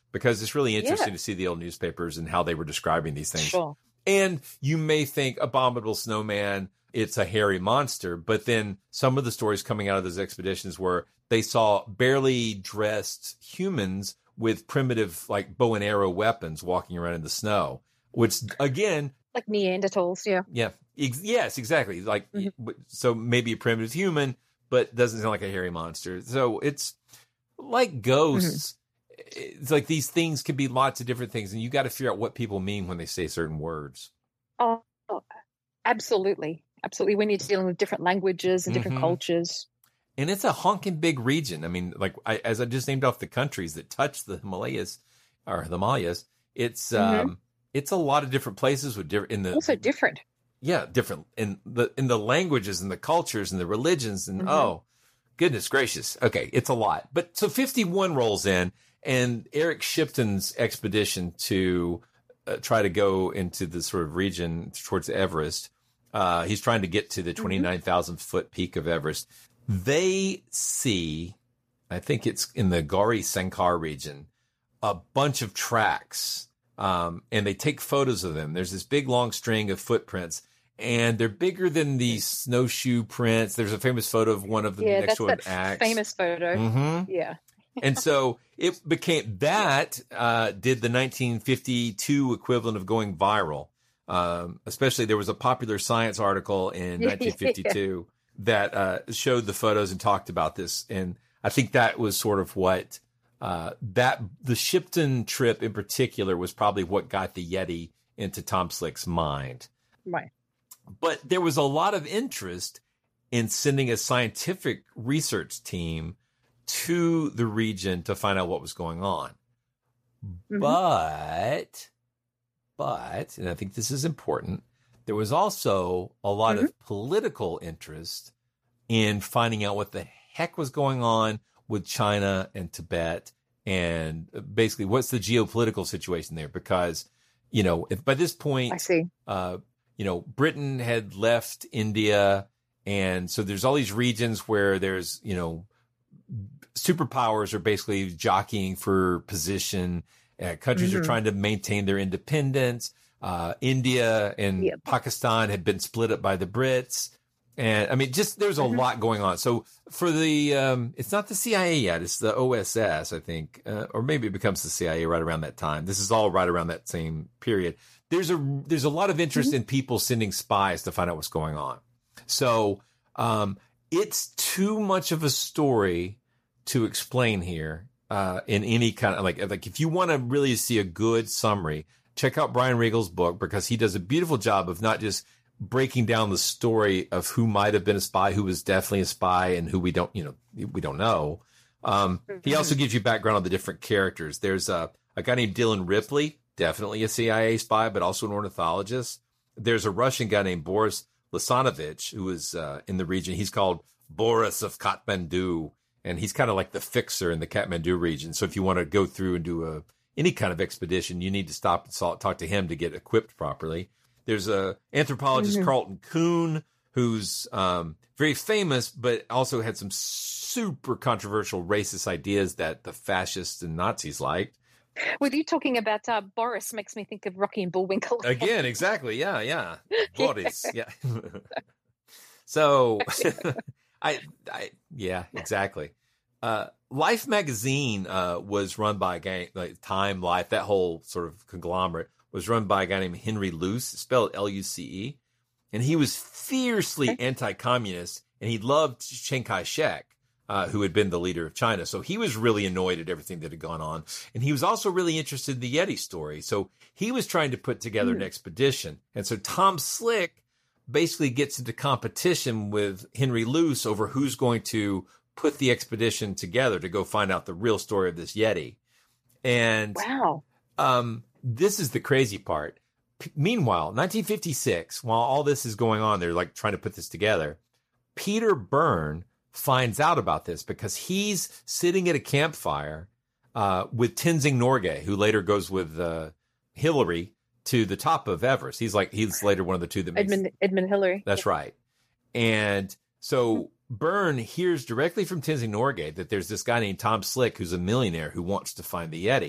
because it's really interesting Yeah. to see the old newspapers and how they were describing these things. Sure. And you may think Abominable Snowman, it's a hairy monster, but then some of the stories coming out of those expeditions were they saw barely dressed humans with primitive, like bow and arrow weapons walking around in the snow, which again, Like Neanderthals, yeah. yeah, ex- yes, exactly. Like, so maybe a primitive human, but doesn't sound like a hairy monster. So it's like ghosts. It's like these things can be lots of different things, and you got to figure out what people mean when they say certain words. Oh, absolutely. Absolutely. When you're dealing with different languages and different Mhm. cultures. And it's a honking big region. I mean, like I, as I just named off the countries that touch the Himalayas or the Himalayas, it's Mhm. um, it's a lot of different places with different in the Also different. yeah, different in the in the languages and the cultures and the religions and Mhm. oh, goodness gracious. Okay, it's a lot. But so fifty-one rolls in, and Eric Shipton's expedition to uh, try to go into the sort of region towards Everest. Uh, he's trying to get to the twenty-nine thousand foot peak of Everest. They see, I think it's in the Gauri Sankar region, a bunch of tracks. Um, and they take photos of them. There's this big long string of footprints, and they're bigger than the snowshoe prints. There's a famous photo of one of them Yeah, next that's to an that axe. famous photo. Mhm. Yeah. And so it became that uh, did the nineteen fifty-two equivalent of going viral. Um, especially there was a Popular Science article in nineteen fifty-two that uh, showed the photos and talked about this. And I think that was sort of what uh, that the Shipton trip in particular was probably what got the Yeti into Tom Slick's mind. Right. But there was a lot of interest in sending a scientific research team to the region to find out what was going on. Mm-hmm. But, but, and I think this is important, there was also a lot Mm-hmm. of political interest in finding out what the heck was going on with China and Tibet, and basically what's the geopolitical situation there? Because, you know, if by this point, I see. Uh, you know, Britain had left India, and so there's all these regions where there's, you know, superpowers are basically jockeying for position. Uh, countries are Mhm. trying to maintain their independence. Uh, India and Yep. Pakistan had been split up by the Brits. And I mean, just there's a Mhm. lot going on. So for the, um, it's not the C I A yet. It's the O S S, I think, uh, or maybe it becomes the C I A right around that time. This is all right around that same period. There's a, there's a lot of interest in people sending spies to find out what's going on. So, um, it's too much of a story to explain here, uh, in any kind of like, like if you want to really see a good summary, check out Brian Riegel's book, because he does a beautiful job of not just breaking down the story of who might have been a spy, who was definitely a spy, and who we don't, you know, we don't know. Um, he also gives you background on the different characters. There's a, a guy named Dylan Ripley, definitely a C I A spy, but also an ornithologist. There's a Russian guy named Boris Lasanovich, who is uh, in the region. He's called Boris of Kathmandu, and he's kind of like the fixer in the Kathmandu region. So if you want to go through and do a any kind of expedition, you need to stop and talk to him to get equipped properly. There's a anthropologist, Mhm. Carlton Kuhn, who's um, very famous, but also had some super controversial racist ideas that the fascists and Nazis liked. With you talking about uh, Boris makes me think of Rocky and Bullwinkle. Again, exactly. Yeah, yeah. Boris. Yeah. So, I, I, yeah, exactly. Uh, Life magazine uh, was run by a guy, like Time, Life, that whole sort of conglomerate was run by a guy named Henry Luce, spelled L U C E. And he was fiercely anti-communist, and he loved Chiang Kai-shek, uh, who had been the leader of China. So he was really annoyed at everything that had gone on. And he was also really interested in the Yeti story. So he was trying to put together an expedition. And so Tom Slick basically gets into competition with Henry Luce over who's going to put the expedition together to go find out the real story of this Yeti. And wow. Um, this is the crazy part. P- meanwhile, nineteen fifty-six, while all this is going on, they're like trying to put this together. Peter Byrne finds out about this because he's sitting at a campfire uh, with Tenzing Norgay, who later goes with uh, Hillary to the top of Everest. He's like, he's later one of the two that makes Edmund Edmund Hillary. That's right. And so Byrne hears directly from Tenzing Norgay that there's this guy named Tom Slick who's a millionaire who wants to find the Yeti.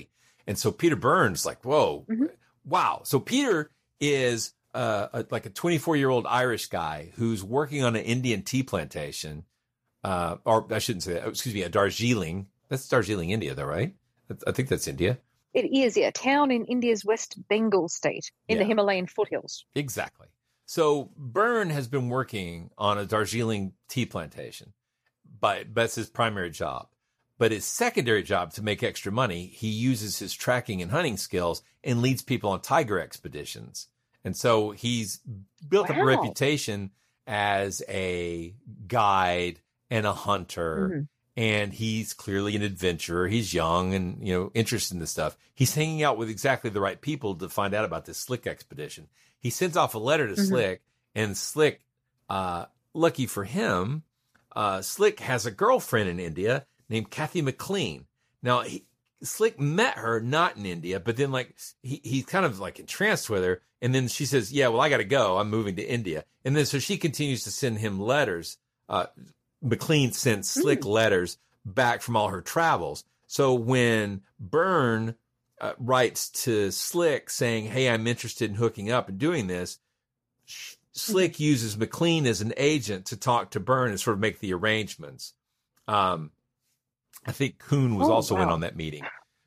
And so Peter Byrne's like, whoa, Mm-hmm. wow. So Peter is uh, a, like a twenty-four-year-old Irish guy who's working on an Indian tea plantation. Uh, or I shouldn't say that. Excuse me, a Darjeeling. That's Darjeeling, India, though, right? I think that's India. It is, yeah, a town in India's West Bengal state in Yeah. the Himalayan foothills. Exactly. So Byrne has been working on a Darjeeling tea plantation, but that's his primary job. But his secondary job, to make extra money, he uses his tracking and hunting skills and leads people on tiger expeditions. And so he's built up a Wow. reputation as a guide and a hunter. Mhm. And he's clearly an adventurer. He's young and, you know, interested in this stuff. He's hanging out with exactly the right people to find out about this Slick expedition. He sends off a letter to Mhm. Slick, and Slick, uh, lucky for him, uh, Slick has a girlfriend in India named Kathy McLean. Now, he, Slick met her not in India, but then like he he's kind of like entranced with her. And then she says, yeah, well, I got to go. I'm moving to India. And then so she continues to send him letters. Uh, McLean sent Slick letters back from all her travels. So when Byrne uh, writes to Slick saying, hey, I'm interested in hooking up and doing this, Sh- Slick uses McLean as an agent to talk to Byrne and sort of make the arrangements. Um, I think Kuhn was Oh, also in wow. on that meeting.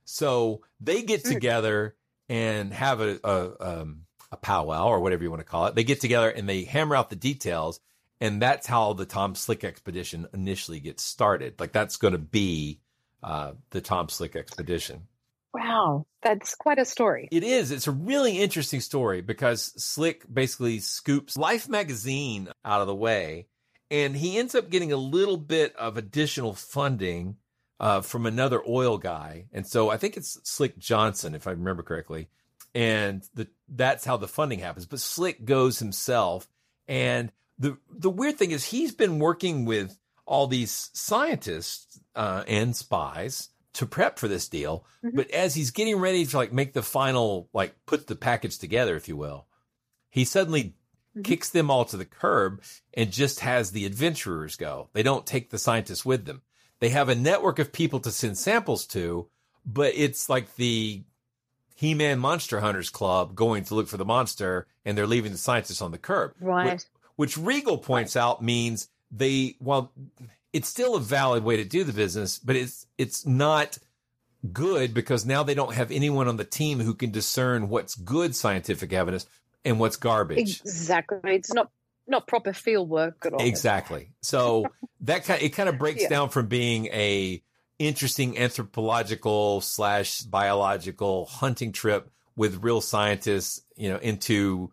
So they get together and have a, a, um, a powwow or whatever you want to call it. They get together and they hammer out the details. And that's how the Tom Slick expedition initially gets started. Like that's going to be uh, the Tom Slick expedition. Wow, that's quite a story. It is. It's a really interesting story because Slick basically scoops Life magazine out of the way, and he ends up getting a little bit of additional funding uh, from another oil guy. And so I think it's Slick Johnson, if I remember correctly. And the, that's how the funding happens. But Slick goes himself. And the the weird thing is he's been working with all these scientists uh, and spies to prep for this deal. Mm-hmm. But as he's getting ready to like make the final, like put the package together, if you will, he suddenly mm-hmm. kicks them all to the curb and just has the adventurers go. They don't take the scientists with them. They have a network of people to send samples to, but it's like the He-Man Monster Hunters Club going to look for the monster, and they're leaving the scientists on the curb. Right. Which, which Regal points out means they, well, it's still a valid way to do the business, but it's it's not good because now they don't have anyone on the team who can discern what's good scientific evidence and what's garbage. Exactly. It's not not proper field work at all. Exactly. So that kind it kind of breaks Yeah. down from being a interesting anthropological slash biological hunting trip with real scientists, you know, into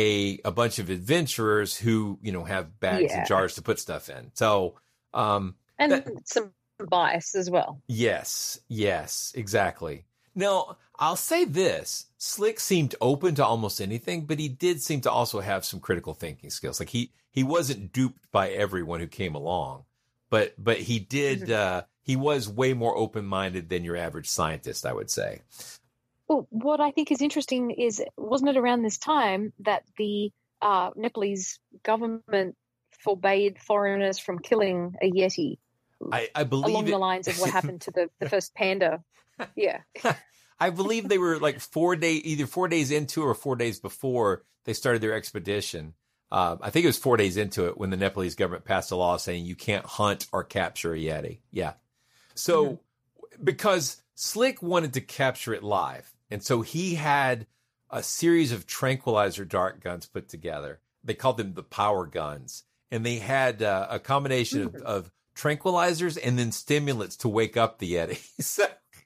a a bunch of adventurers who, you know, have bags Yeah. and jars to put stuff in. So, um, And that- some bias as well. yes, yes, exactly. Now, I'll say this. Slick seemed open to almost anything, but he did seem to also have some critical thinking skills. Like he, he wasn't duped by everyone who came along, but, but he did, Mm-hmm. uh, he was way more open-minded than your average scientist, I would say. Well, what I think is interesting is, wasn't it around this time that the uh, Nepalese government forbade foreigners from killing a yeti I, I believe along it- the lines of what happened to the, the first panda? Yeah. I believe they were like four days, either four days into or four days before they started their expedition. Uh, I think it was four days into it when the Nepalese government passed a law saying you can't hunt or capture a yeti. Yeah. So mm-hmm. because Slick wanted to capture it live. And so he had a series of tranquilizer dart guns put together. They called them the power guns. And they had uh, a combination of, of tranquilizers and then stimulants to wake up the yeti. So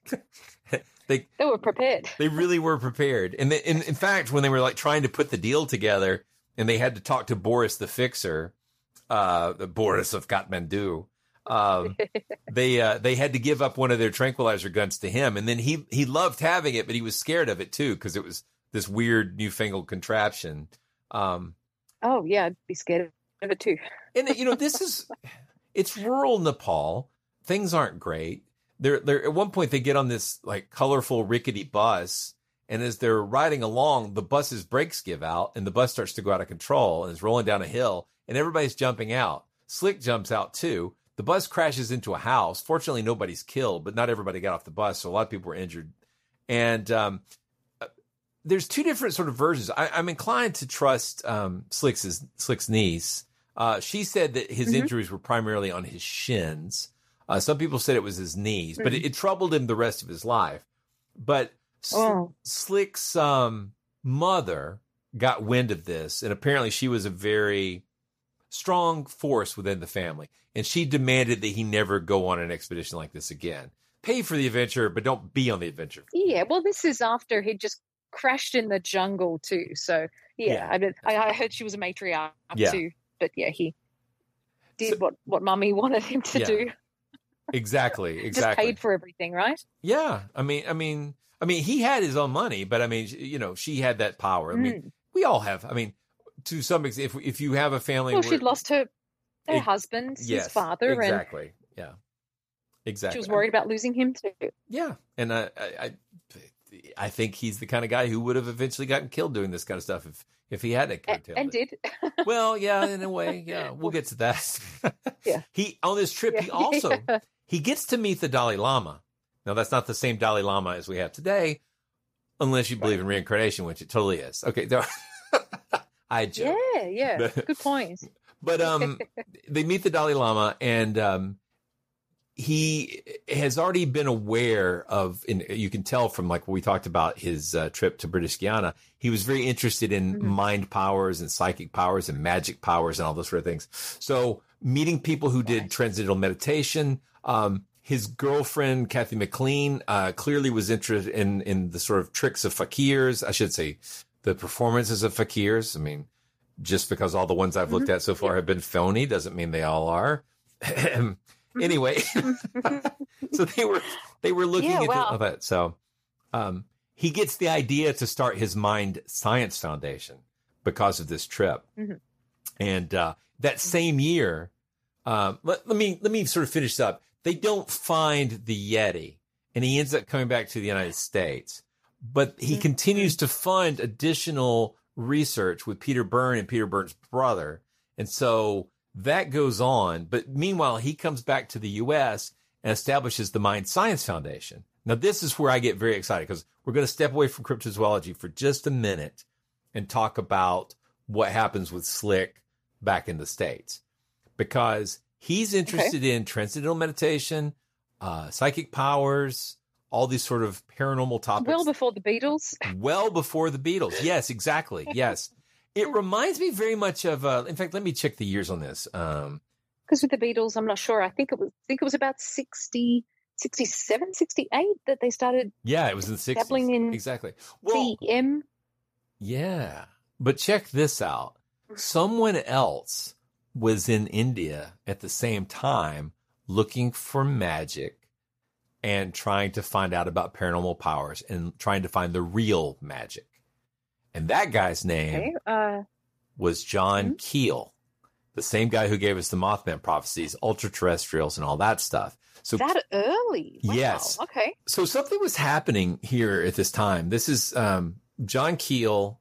they they were prepared. They really were prepared. And the, in, in fact, when they were like trying to put the deal together and they had to talk to Boris the Fixer, uh, the Boris of Kathmandu, um, they, uh, they had to give up one of their tranquilizer guns to him. And then he, he loved having it, but he was scared of it too, because it was this weird newfangled contraption. Um, oh yeah, I'd be scared of it too. And you know, this is, it's rural Nepal. Things aren't great. They're, they're, at one point they get on this like colorful rickety bus, and as they're riding along, the bus's brakes give out and the bus starts to go out of control and is rolling down a hill and everybody's jumping out. Slick jumps out too. The bus crashes into a house. Fortunately, nobody's killed, but not everybody got off the bus. So a lot of people were injured. And um, there's two different sort of versions. I, I'm inclined to trust um, Slick's Slick's niece. Uh, she said that his mm-hmm. injuries were primarily on his shins. Uh, some people said it was his knees, mm-hmm. but it, it troubled him the rest of his life. But oh. Slick's um, mother got wind of this, and apparently she was a very strong force within the family, and she demanded that he never go on an expedition like this again. Pay for the adventure, but don't be on the adventure. Yeah, well, this is after he just crashed in the jungle too. So yeah, yeah. I, I heard she was a matriarch yeah. too. But yeah, he did so, what, what Mummy wanted him to yeah. do. Exactly, exactly. Just paid for everything, right? Yeah, I mean, I mean, I mean, he had his own money, but I mean, you know, she had that power. I mean, mm. we all have. I mean, to some extent, if if you have a family, well, where, she'd lost her her it, husband, yes, his father, exactly, and yeah, exactly. She was worried about losing him too. Yeah, and I, I, I think he's the kind of guy who would have eventually gotten killed doing this kind of stuff if. If he hadn't curtailed and, and it. did. Well, yeah, in a way, yeah. We'll get to that. yeah. He on this trip, yeah. he also yeah. he gets to meet the Dalai Lama. Now, that's not the same Dalai Lama as we have today, unless you believe right. in reincarnation, which it totally is. Okay, there, I joke. Yeah, yeah. But, good point. But um, they meet the Dalai Lama, and um, he has already been aware of, and you can tell from like what we talked about his uh, trip to British Guiana, he was very interested in mm-hmm. mind powers and psychic powers and magic powers and all those sort of things. So meeting people who did transcendental meditation, um, his girlfriend, Kathy McLean, uh, clearly was interested in, in the sort of tricks of fakirs. I should say the performances of fakirs. I mean, just because all the ones I've looked mm-hmm. at so far yeah. have been phony doesn't mean they all are. Anyway, so they were they were looking yeah, into wow. all that. So um, he gets the idea to start his Mind Science Foundation because of this trip. Mm-hmm. And uh, that same year, um, let, let me let me sort of finish up. They don't find the Yeti, and he ends up coming back to the United States. But he mm-hmm. continues to fund additional research with Peter Byrne and Peter Byrne's brother, and so. That goes on, but meanwhile, he comes back to the U S and establishes the Mind Science Foundation. Now, this is where I get very excited because we're going to step away from cryptozoology for just a minute and talk about what happens with Slick back in the States. Because he's interested okay. in transcendental meditation, uh, psychic powers, all these sort of paranormal topics. Well before the Beatles. Well before the Beatles. Yes, exactly. Yes. It reminds me very much of, uh, in fact, let me check the years on this. Um, because with the Beatles, I'm not sure. I think it was, I think it was about sixty, sixty-seven, sixty-eight that they started. Yeah, it was in the sixties. Dabbling in exactly. Well, C M. Yeah. But check this out. Someone else was in India at the same time looking for magic and trying to find out about paranormal powers and trying to find the real magic. And that guy's name okay, uh, was John mm-hmm. Keel, the same guy who gave us the Mothman prophecies, ultra-terrestrials, and all that stuff. So that early? Wow. Yes. Okay. So something was happening here at this time. This is um, John Keel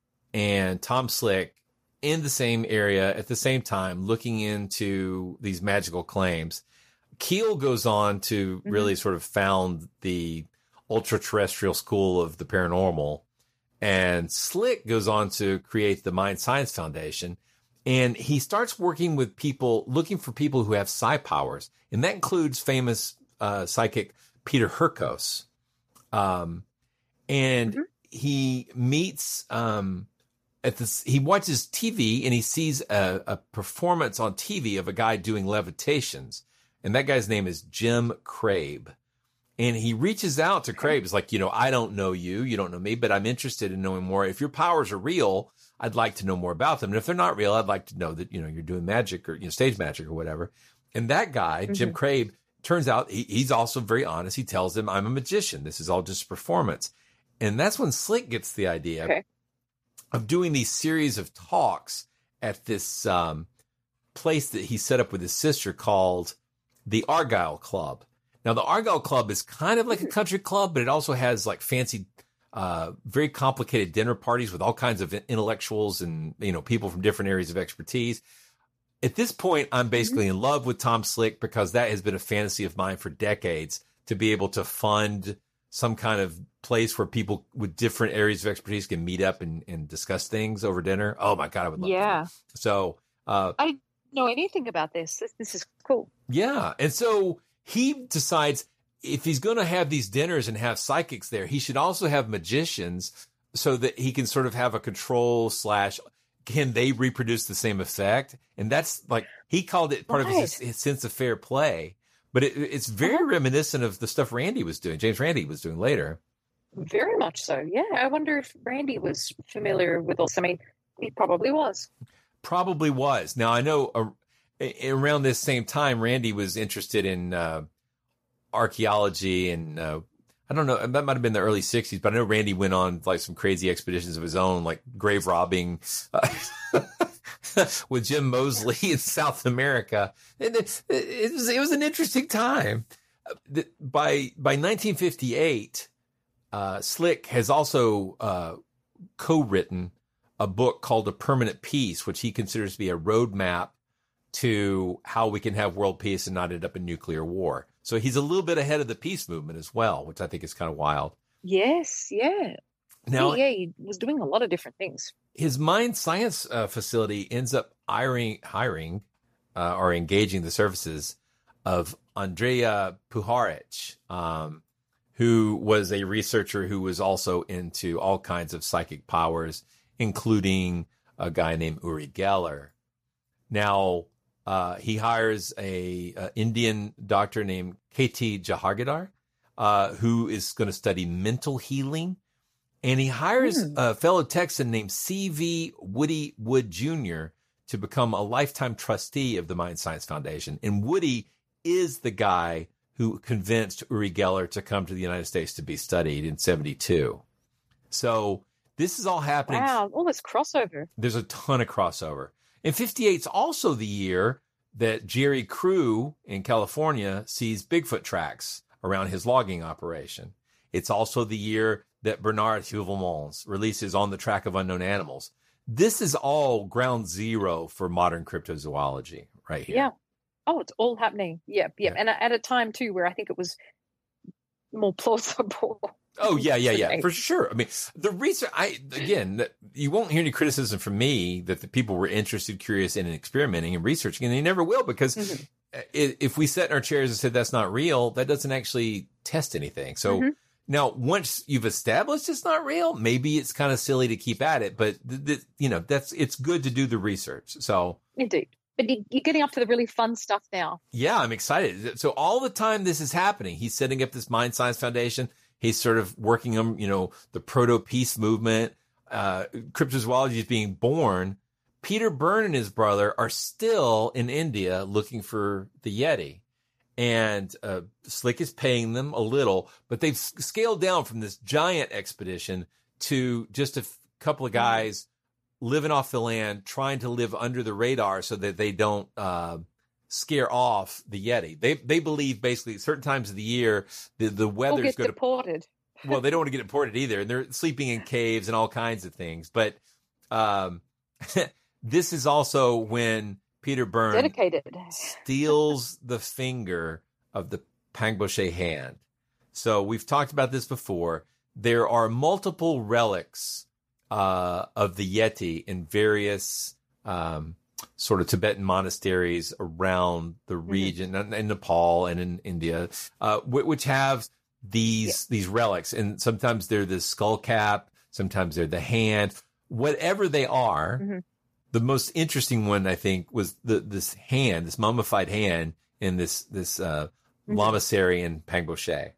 and Tom Slick in the same area at the same time looking into these magical claims. Keel goes on to mm-hmm. really sort of found the ultra-terrestrial school of the paranormal. And Slick goes on to create the Mind Science Foundation. And he starts working with people, looking for people who have psi powers. And that includes famous uh, psychic Peter Hurkos. Um, and mm-hmm. he meets um, at this, he watches T V and he sees a, a performance on T V of a guy doing levitations. And that guy's name is Jim Crabe. And he reaches out to Crabe. It's like, you know, I don't know you. You don't know me, but I'm interested in knowing more. If your powers are real, I'd like to know more about them. And if they're not real, I'd like to know that, you know, you're doing magic or, you know, stage magic or whatever. And that guy, mm-hmm. Jim Crabe, turns out he, he's also very honest. He tells him, I'm a magician. This is all just performance. And that's when Slick gets the idea okay. of doing these series of talks at this um, place that he set up with his sister called the Argyle Club. Now, the Argyle Club is kind of like a country club, but it also has like fancy, uh, very complicated dinner parties with all kinds of intellectuals and, you know, people from different areas of expertise. At this point, I'm basically mm-hmm. in love with Tom Slick because that has been a fantasy of mine for decades to be able to fund some kind of place where people with different areas of expertise can meet up and, and discuss things over dinner. Oh my God, I would love yeah. to. So uh, I didn't know anything about this. this. This is cool. Yeah. And so he decides if he's going to have these dinners and have psychics there, he should also have magicians so that he can sort of have a control slash, can they reproduce the same effect? And that's like, he called it part right. of his, his sense of fair play. But it, it's very uh-huh. reminiscent of the stuff Randi was doing, James Randi was doing later. Very much so, yeah. I wonder if Randi was familiar with this. I mean, he probably was. Probably was. Now, I know uh, around this same time, Randi was interested in uh, archaeology and uh, I don't know, that might have been the early sixties, but I know Randi went on like some crazy expeditions of his own, like grave robbing uh, with Jim Moseley in South America. And it, it, was, it was an interesting time. By, by nineteen fifty-eight, uh, Slick has also uh, co-written a book called A Permanent Peace, which he considers to be a roadmap to how we can have world peace and not end up in nuclear war. So he's a little bit ahead of the peace movement as well, which I think is kind of wild. Yes, yeah. Now, yeah, he was doing a lot of different things. His mind science uh, facility ends up hiring, hiring uh, or engaging the services of Andrija Puharich, um, who was a researcher who was also into all kinds of psychic powers, including a guy named Uri Geller. Now, uh, he hires a, a Indian doctor named K T Jahargidar, uh, who is going to study mental healing. And he hires mm. a fellow Texan named C V Woody Wood Junior to become a lifetime trustee of the Mind Science Foundation. And Woody is the guy who convinced Uri Geller to come to the United States to be studied in seventy-two. So this is all happening. Wow, all this crossover. There's a ton of crossover. And fifty-eight is also the year that Jerry Crew in California sees Bigfoot tracks around his logging operation. It's also the year that Bernard Heuvelmans releases On the Track of Unknown Animals. This is all ground zero for modern cryptozoology right here. Yeah. Oh, it's all happening. Yep, yep. Yeah. And at a time, too, where I think it was more plausible. Oh, yeah, yeah, yeah, for sure. I mean, the research, I, again, you won't hear any criticism from me that the people were interested, curious, in experimenting and researching, and they never will, because mm-hmm. if we sat in our chairs and said that's not real, that doesn't actually test anything. So mm-hmm. now, once you've established it's not real, maybe it's kind of silly to keep at it, but, th- th- you know, that's, it's good to do the research. So indeed. But you're getting up to the really fun stuff now. Yeah, I'm excited. So all the time this is happening, he's setting up this Mind Science Foundation. He's sort of working on, you know, the proto-peace movement. Uh, cryptozoology is being born. Peter Byrne and his brother are still in India looking for the Yeti. And uh, Slick is paying them a little, but they've scaled down from this giant expedition to just a f- couple of guys living off the land, trying to live under the radar so that they don't uh, scare off the Yeti. They they believe basically at certain times of the year the the weather's get going to deported. Well, they don't want to get deported either, and they're sleeping in caves and all kinds of things. But um, this is also when Peter Byrne dedicated steals the finger of the Pangboche hand. So we've talked about this before. There are multiple relics uh, of the Yeti in various um, sort of Tibetan monasteries around the region, mm-hmm. in Nepal and in India, uh, which have these yeah. these relics. And sometimes they're the skull cap, sometimes they're the hand, whatever they are. Mm-hmm. The most interesting one, I think, was the this hand, this mummified hand in this this uh, mm-hmm. lamasery in Pangboche.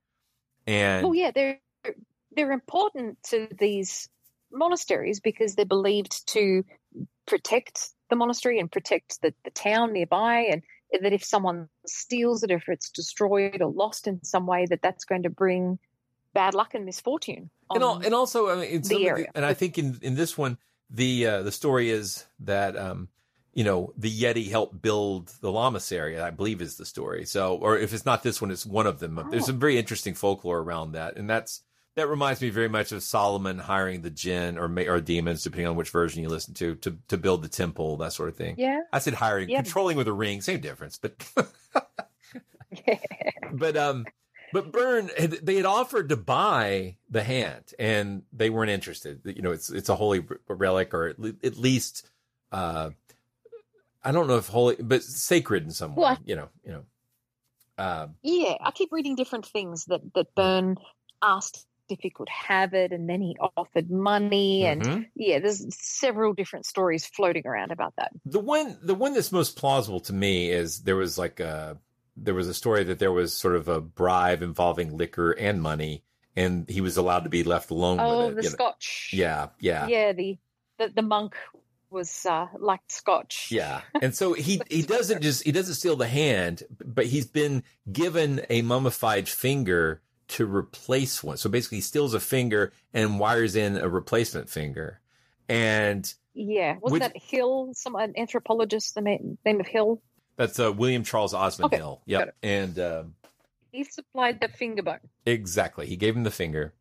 And oh yeah, they're they're important to these monasteries because they're believed to protect the monastery and protect the, the town nearby, and that if someone steals it, if it's destroyed or lost in some way, that that's going to bring bad luck and misfortune on and, all, and also I mean, in the area. The, and I think in, in this one, the uh, the story is that um, you know, the Yeti helped build the lamasery, I believe is the story. So, or if it's not this one, it's one of them. Oh. There's some very interesting folklore around that, and that's that reminds me very much of Solomon hiring the jinn or or demons, depending on which version you listen to, to to build the temple, that sort of thing. Yeah, I said hiring, yeah. controlling with a ring, same difference, but but um, But Byrne, they had offered to buy the hand, and they weren't interested. You know, it's it's a holy relic, or at least, uh, I don't know if holy, but sacred in some way. Well, you know, you know. Uh, yeah, I keep reading different things that that Byrne asked if he could have it, and then he offered money, and mm-hmm. yeah, there's several different stories floating around about that. The one, the one that's most plausible to me is there was like a there was a story that there was sort of a bribe involving liquor and money, and he was allowed to be left alone Oh, with it. the you know. Scotch. Yeah, yeah, Yeah, the the, the monk was uh, liked Scotch. yeah. And so he he doesn't just he doesn't steal the hand, but he's been given a mummified finger to replace one. So basically, he steals a finger and wires in a replacement finger. And Yeah, wasn't Which- that Hill, some an anthropologist, the name, name of Hill? that's uh, William Charles Osmond Okay, Hill. got Yep. it. And um, He supplied the finger bone. exactly, he gave him the finger.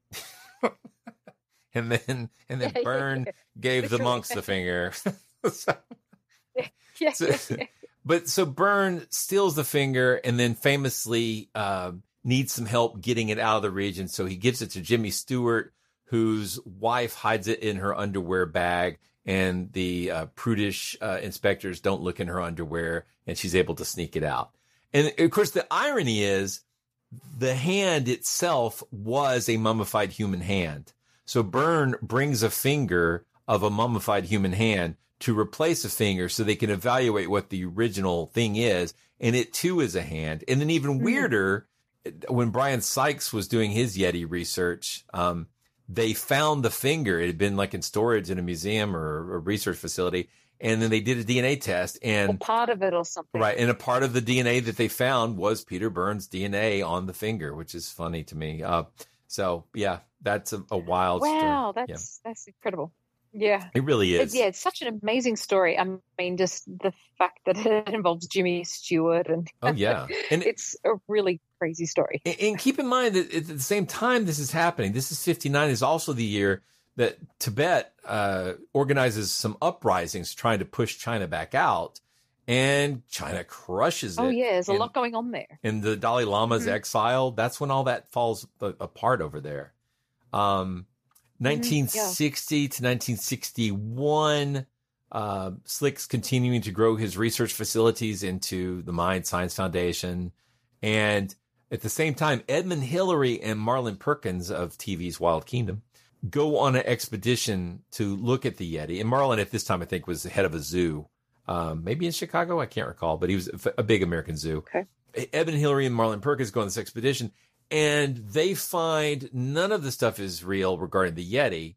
And then, and then Yeah, yeah, Byrne yeah. gave the Literally. monks the finger. So- Yeah, So- yeah, yeah. But so Byrne steals the finger and then famously um, needs some help getting it out of the region. So he gives it to Jimmy Stewart, whose wife hides it in her underwear bag. And the uh, prudish uh, inspectors don't look in her underwear, and she's able to sneak it out. And of course, the irony is the hand itself was a mummified human hand. So Byrne brings a finger of a mummified human hand to replace a finger so they can evaluate what the original thing is. And it too is a hand. And then even weirder, when Brian Sykes was doing his Yeti research, um, they found the finger. It had been like in storage in a museum or a research facility. And then they did a D N A test, and Or part of it or something. right. And a part of the D N A that they found was Peter Byrne's D N A on the finger, which is funny to me. Uh, so yeah, that's a, a wild Wow, story. that's that's incredible. Yeah. Yeah, it really It- is. yeah, it's such an amazing story. I mean, just the fact that it involves Jimmy Stewart, and Oh, yeah. And it's a really crazy story. And, and keep in mind that at the same time this is happening, this is fifty-nine, is also the year that Tibet uh, organizes some uprisings trying to push China back out, and China crushes it. Oh yeah, there's a And- lot going on there. And the Dalai Lama's Mhm. exiled. That's when all that falls a- apart over there. Um, nineteen sixty to nineteen sixty-one, uh, Slick's continuing to grow his research facilities into the Mind Science Foundation. And at the same time, Edmund Hillary and Marlon Perkins of T V's Wild Kingdom go on an expedition to look at the Yeti. And Marlon at this time, I think, was the head of a zoo. Um, maybe in Chicago, I can't recall, but he was a big American zoo. Okay. Evan Hillary and Marlon Perkins go on this expedition, and they find none of the stuff is real regarding the Yeti,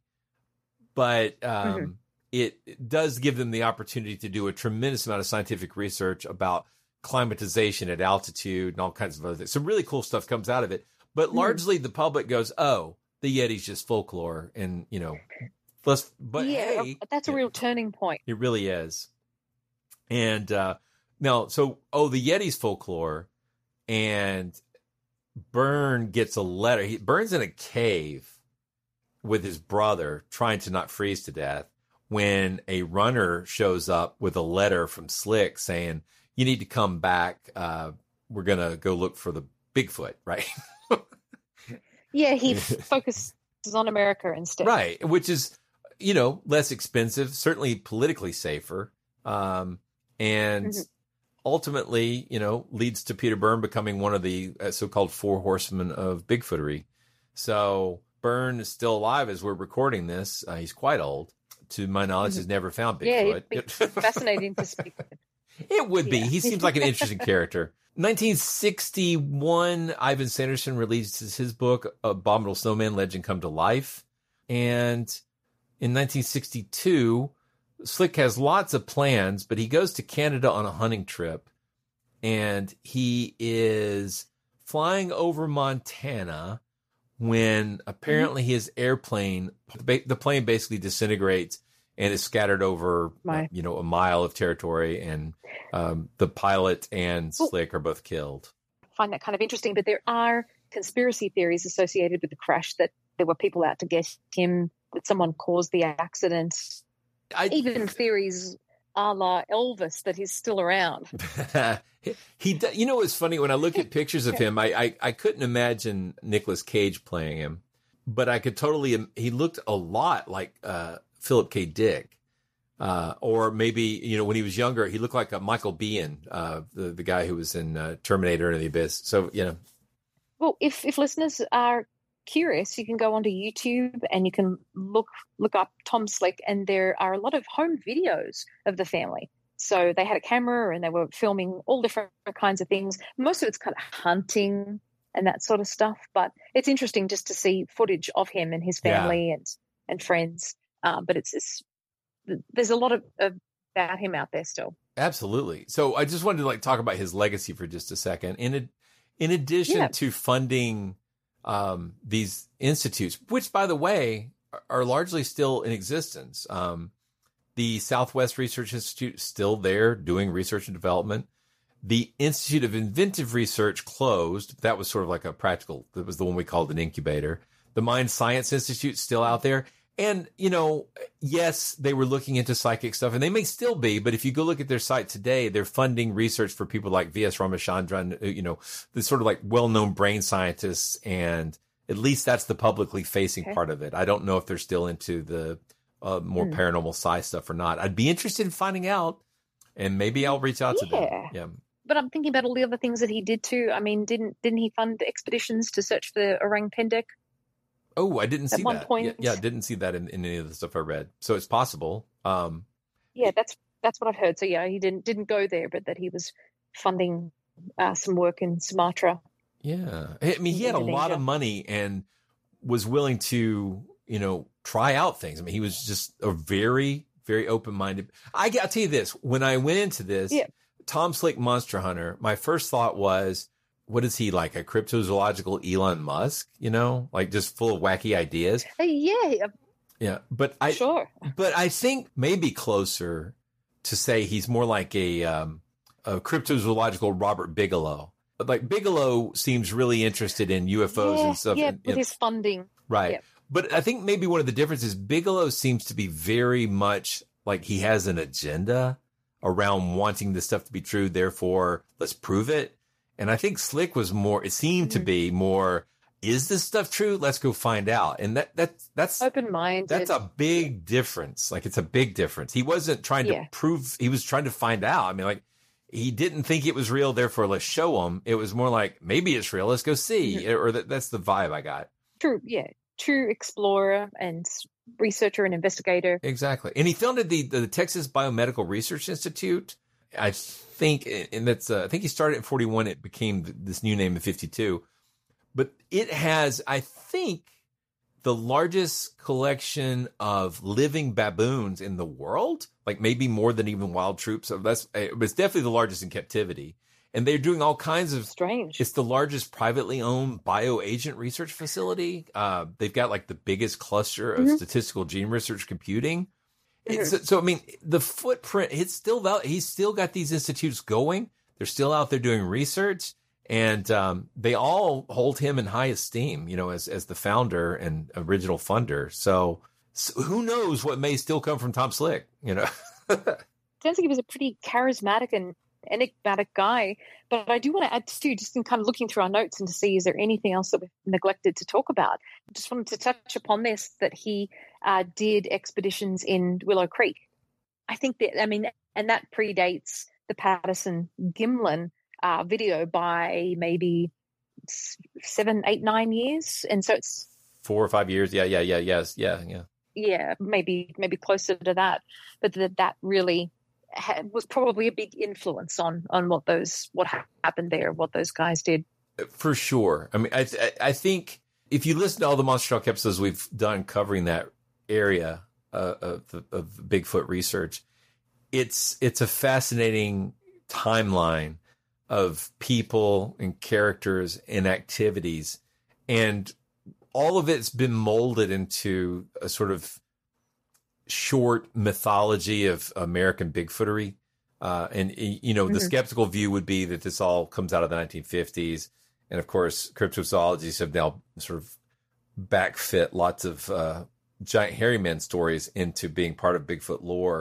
but um, Mhm. it, it does give them the opportunity to do a tremendous amount of scientific research about climatization at altitude and all kinds of other things. Some really cool stuff comes out of it, but Mhm. largely the public goes, "Oh, the Yeti's just folklore," and you know, let's. But yeah, hey, that's a real turning point. it really is. And uh, now, so, oh, the Yeti's folklore, and Byrne gets a letter. He, Byrne's in a cave with his brother trying to not freeze to death when a runner shows up with a letter from Slick saying, you need to come back. Uh, we're going to go look for the Bigfoot, right? Yeah, he focuses on America instead. Right, which is, you know, less expensive, certainly politically safer, um, and Mhm. ultimately, you know, leads to Peter Byrne becoming one of the uh, so-called four horsemen of Bigfootery. So Byrne is still alive as we're recording this. Uh, he's quite old. To my knowledge, Mhm. has never found Yeah, Bigfoot. it'd be fascinating to speak with him. It would be. Yeah. He seems like an interesting character. nineteen sixty-one, Ivan Sanderson releases his book, Abominable Snowman, Legend Come to Life. And in nineteen sixty-two, Slick has lots of plans, but he goes to Canada on a hunting trip. And he is flying over Montana when apparently his airplane, the plane basically disintegrates and is scattered over, My. you know, a mile of territory. And um, the pilot and Slick are both killed. I find that kind of interesting, but there are conspiracy theories associated with the crash, that there were people out to get him, that someone caused the accident. I, Even theories a la Elvis that he's still around. he, you know, what's funny when I look at pictures of him, I, I, I couldn't imagine Nicolas Cage playing him, but I could totally. He looked a lot like uh, Philip K. Dick, uh, or maybe you know when he was younger, he looked like a Michael Biehn, uh, the the guy who was in uh, Terminator and the Abyss. So you know, well, if if listeners are curious, you can go onto YouTube and you can look look up Tom Slick, and there are a lot of home videos of the family. So they had a camera and they were filming all different kinds of things. Most of it's kind of hunting and that sort of stuff, but it's interesting just to see footage of him and his family yeah. and and friends. Um, but it's, it's there's a lot of, of about him out there still. Absolutely. So I just wanted to like talk about his legacy for just a second. In a, in addition yeah. to funding um, these institutes, which by the way are, are largely still in existence. Um, the Southwest Research Institute is still there doing research and development. The Institute of Inventive Research closed. That was sort of like a practical, that was the one we called an incubator. The Mind Science Institute still out there. And, you know, yes, they were looking into psychic stuff, and they may still be, but if you go look at their site today, they're funding research for people like V S Ramachandran, you know, the sort of like well-known brain scientists, and at least that's the publicly facing okay. part of it. I don't know if they're still into the uh, more mm. paranormal sci stuff or not. I'd be interested in finding out, and maybe I'll reach out yeah. to them. Yeah. But I'm thinking about all the other things that he did too. I mean, didn't didn't he fund expeditions to search for Orang Pendek? Oh, I didn't see At one that. point. Yeah, yeah, I didn't see that in, in any of the stuff I read. So it's possible. Um, yeah, that's that's what I've heard. So yeah, he didn't didn't go there, but that he was funding uh, some work in Sumatra. Yeah, I mean, he had a lot of money and was willing to, you know, try out things. I mean, he was just a very, very open-minded. I I'll tell you this: when I went into this, yeah. Tom Slick Monster Hunter, my first thought was, what is he, like a cryptozoological Elon Musk, you know, like just full of wacky ideas? Uh, yeah. Yeah. But I, sure. But I think maybe closer to say he's more like a, um, a cryptozoological Robert Bigelow. But like Bigelow seems really interested in U F Os yeah, and stuff. Yeah, and, with know, his funding. Right. Yeah. But I think maybe one of the differences, Bigelow seems to be very much like he has an agenda around wanting this stuff to be true. Therefore, let's prove it. And I think Slick was more, it seemed mm-hmm. to be more, is this stuff true? Let's go find out. And that, that that's open-minded. That's a big difference. Like, it's a big difference. He wasn't trying yeah. to prove, he was trying to find out. I mean, like, he didn't think it was real, therefore let's show him. It was more like, maybe it's real, let's go see. Mm-hmm. Or that, that's the vibe I got. True, yeah. True explorer and researcher and investigator. Exactly. And he founded the, the Texas Biomedical Research Institute. I think, and that's, uh, I think he started in forty-one. It became this new name in fifty-two, but it has, I think, the largest collection of living baboons in the world, like maybe more than even wild troops. So that's, it's definitely the largest in captivity. And they're doing all kinds of strange. It's the largest privately owned bioagent research facility. Uh, they've got like the biggest cluster of mm-hmm. statistical gene research computing. So, so, I mean, the footprint, it's still valid. He's still got these institutes going. They're still out there doing research, and um, they all hold him in high esteem, you know, as, as the founder and original funder. So, so who knows what may still come from Tom Slick, you know? Sounds like he was a pretty charismatic and enigmatic guy, but I do want to add too, just in kind of looking through our notes and to see, is there anything else that we've neglected to talk about? I just wanted to touch upon this, that he uh, did expeditions in Willow Creek. I think that, I mean, and that predates the Patterson Gimlin uh, video by maybe seven, eight, nine years. And so it's four or five years. Yeah, yeah, yeah, yes, yeah, yeah. Yeah, maybe, maybe closer to that, but that, that really was probably a big influence on on what those what happened there, what those guys did. For sure. I mean, I I think if you listen to all the Monster Talk episodes we've done covering that area uh, of the, of Bigfoot research, it's it's a fascinating timeline of people and characters and activities, and all of it's been molded into a sort of short mythology of American Bigfootery. Uh, and, you know, mm-hmm. the skeptical view would be that this all comes out of the nineteen fifties. And of course, cryptozoologists have now sort of backfit lots of uh, giant hairy men stories into being part of Bigfoot lore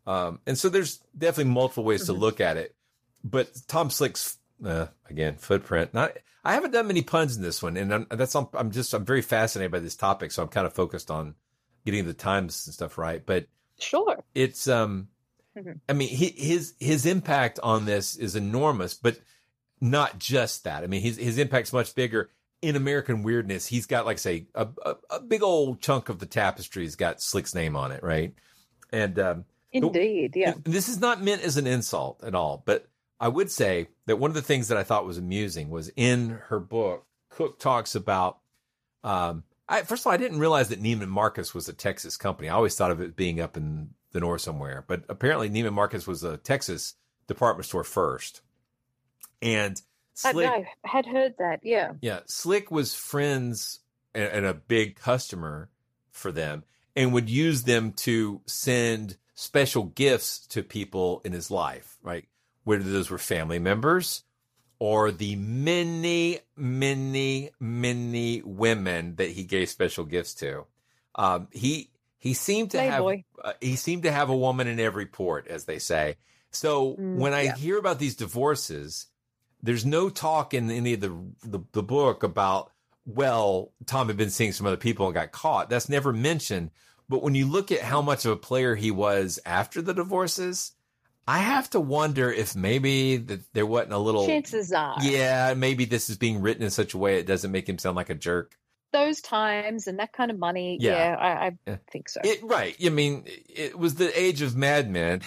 Um, and so there's definitely multiple ways mm-hmm. to look at it. But Tom Slick's, uh, again, footprint. Not, I haven't done many puns in this one, and I'm, that's I'm just I'm very fascinated by this topic, so I'm kind of focused on getting the times and stuff right. But sure, it's um, mm-hmm. I mean, he, his his impact on this is enormous, but not just that. I mean, his his impact's much bigger. In American Weirdness, he's got, like, say, a, a, a big old chunk of the tapestry's got Slick's name on it, right? And um, indeed, yeah. This is not meant as an insult at all, but I would say that one of the things that I thought was amusing was in her book, Cook talks about. Um, I, first of all, I didn't realize that Neiman Marcus was a Texas company. I always thought of it being up in the north somewhere, but apparently Neiman Marcus was a Texas department store first, and. Slick, I, I had heard that, yeah. Yeah, Slick was friends and, and a big customer for them and would use them to send special gifts to people in his life, right? Whether those were family members or the many, many, many women that he gave special gifts to. Um, he he seemed to Playboy. have uh, he seemed to have a woman in every port, as they say. So mm, when I yeah. hear about these divorces, there's no talk in any of the, the the book about, well, Tom had been seeing some other people and got caught. That's never mentioned. But when you look at how much of a player he was after the divorces, I have to wonder if maybe that there wasn't a little... Chances are. Yeah, maybe this is being written in such a way it doesn't make him sound like a jerk. Those times and that kind of money, yeah, yeah I, I yeah. think so. It, right. I mean, it was the age of Mad Men.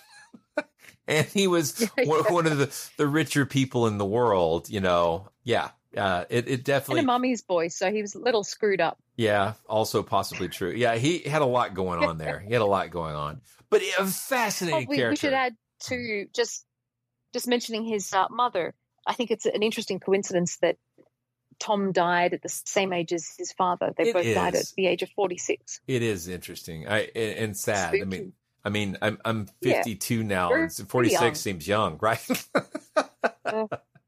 And he was one, one of the, the richer people in the world, you know. Yeah, uh, it, it definitely... And a mummy's boy, so he was a little screwed up. Yeah, also possibly true. Yeah, he had a lot going on there. He had a lot going on. But a fascinating oh, we, character. We should add to just, just mentioning his uh, mother. I think it's an interesting coincidence that Tom died at the same age as his father. They it both is. died at the age of forty-six. It is interesting I and, and sad. Spooky. I mean... I mean, I'm I'm fifty-two yeah. now, We're and forty-six young. seems young, right? uh,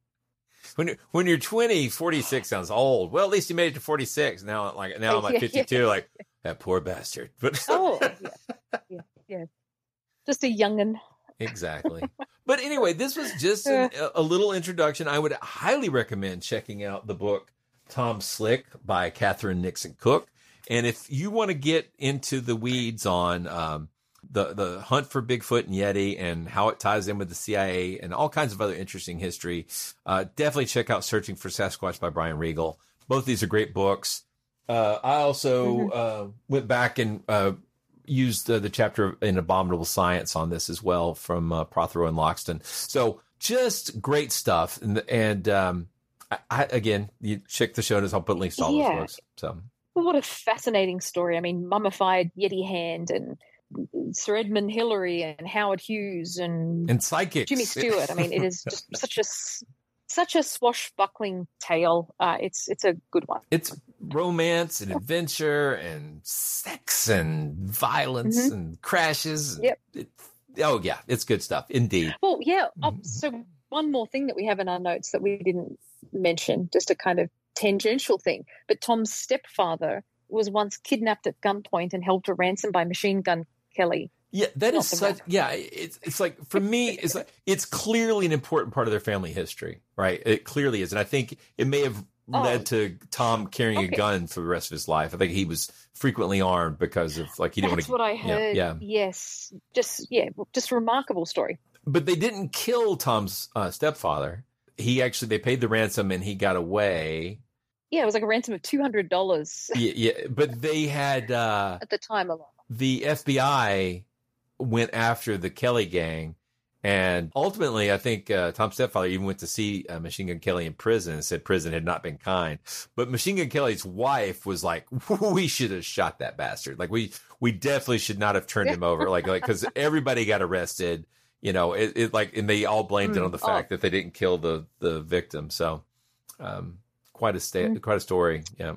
when you're, when you're twenty, forty-six sounds old. Well, at least you made it to forty-six. Now, like now I'm like fifty-two. Yeah. Like that poor bastard. But oh, yeah. yeah, yeah, just a youngin. Exactly. But anyway, this was just an, a little introduction. I would highly recommend checking out the book Tom Slick by Catherine Nixon Cook. And if you want to get into the weeds on um, the the hunt for Bigfoot and Yeti and how it ties in with the C I A and all kinds of other interesting history, uh, definitely check out Searching for Sasquatch by Brian Regal. Both these are great books. Uh, I also mm-hmm. uh, went back and uh, used uh, the chapter in Abominable Science on this as well from uh, Prothero and Loxton. So just great stuff. And, and um, I, I, again, you check the show notes. I'll put links to all yeah. those books. So. Well, what a fascinating story. I mean, mummified Yeti hand and Sir Edmund Hillary and Howard Hughes and, and psychics. Jimmy Stewart. I mean, it is just such a such a swashbuckling tale. Uh, it's it's a good one. It's romance and adventure and sex and violence mm-hmm. and crashes. Yep. It, oh yeah, it's good stuff indeed. Well, yeah. Oh, so one more thing that we have in our notes that we didn't mention, just a kind of tangential thing, but Tom's stepfather was once kidnapped at gunpoint and held to ransom by Machine Gun Kelly. Yeah, that is such. Yeah, it's it's like for me, it's like it's clearly an important part of their family history, right? It clearly is, and I think it may have oh. led to Tom carrying okay. a gun for the rest of his life. I think he was frequently armed because of like he didn't That's want to. That's what I heard. Yeah, yeah. Yes, just yeah, just a remarkable story. But they didn't kill Tom's uh, stepfather. He actually they paid the ransom and he got away. Yeah, it was like a ransom of two hundred dollars. Yeah, yeah, but they had uh, at the time a lot. The F B I went after the Kelly gang, and ultimately, I think uh, Tom's stepfather even went to see uh, Machine Gun Kelly in prison and said prison had not been kind. But Machine Gun Kelly's wife was like, "We should have shot that bastard. Like we we definitely should not have turned him over. Like like because everybody got arrested. You know, it, it like and they all blamed mm, it on the fact oh. that they didn't kill the the victim. So, um, quite a sta- mm. quite a story. Yeah.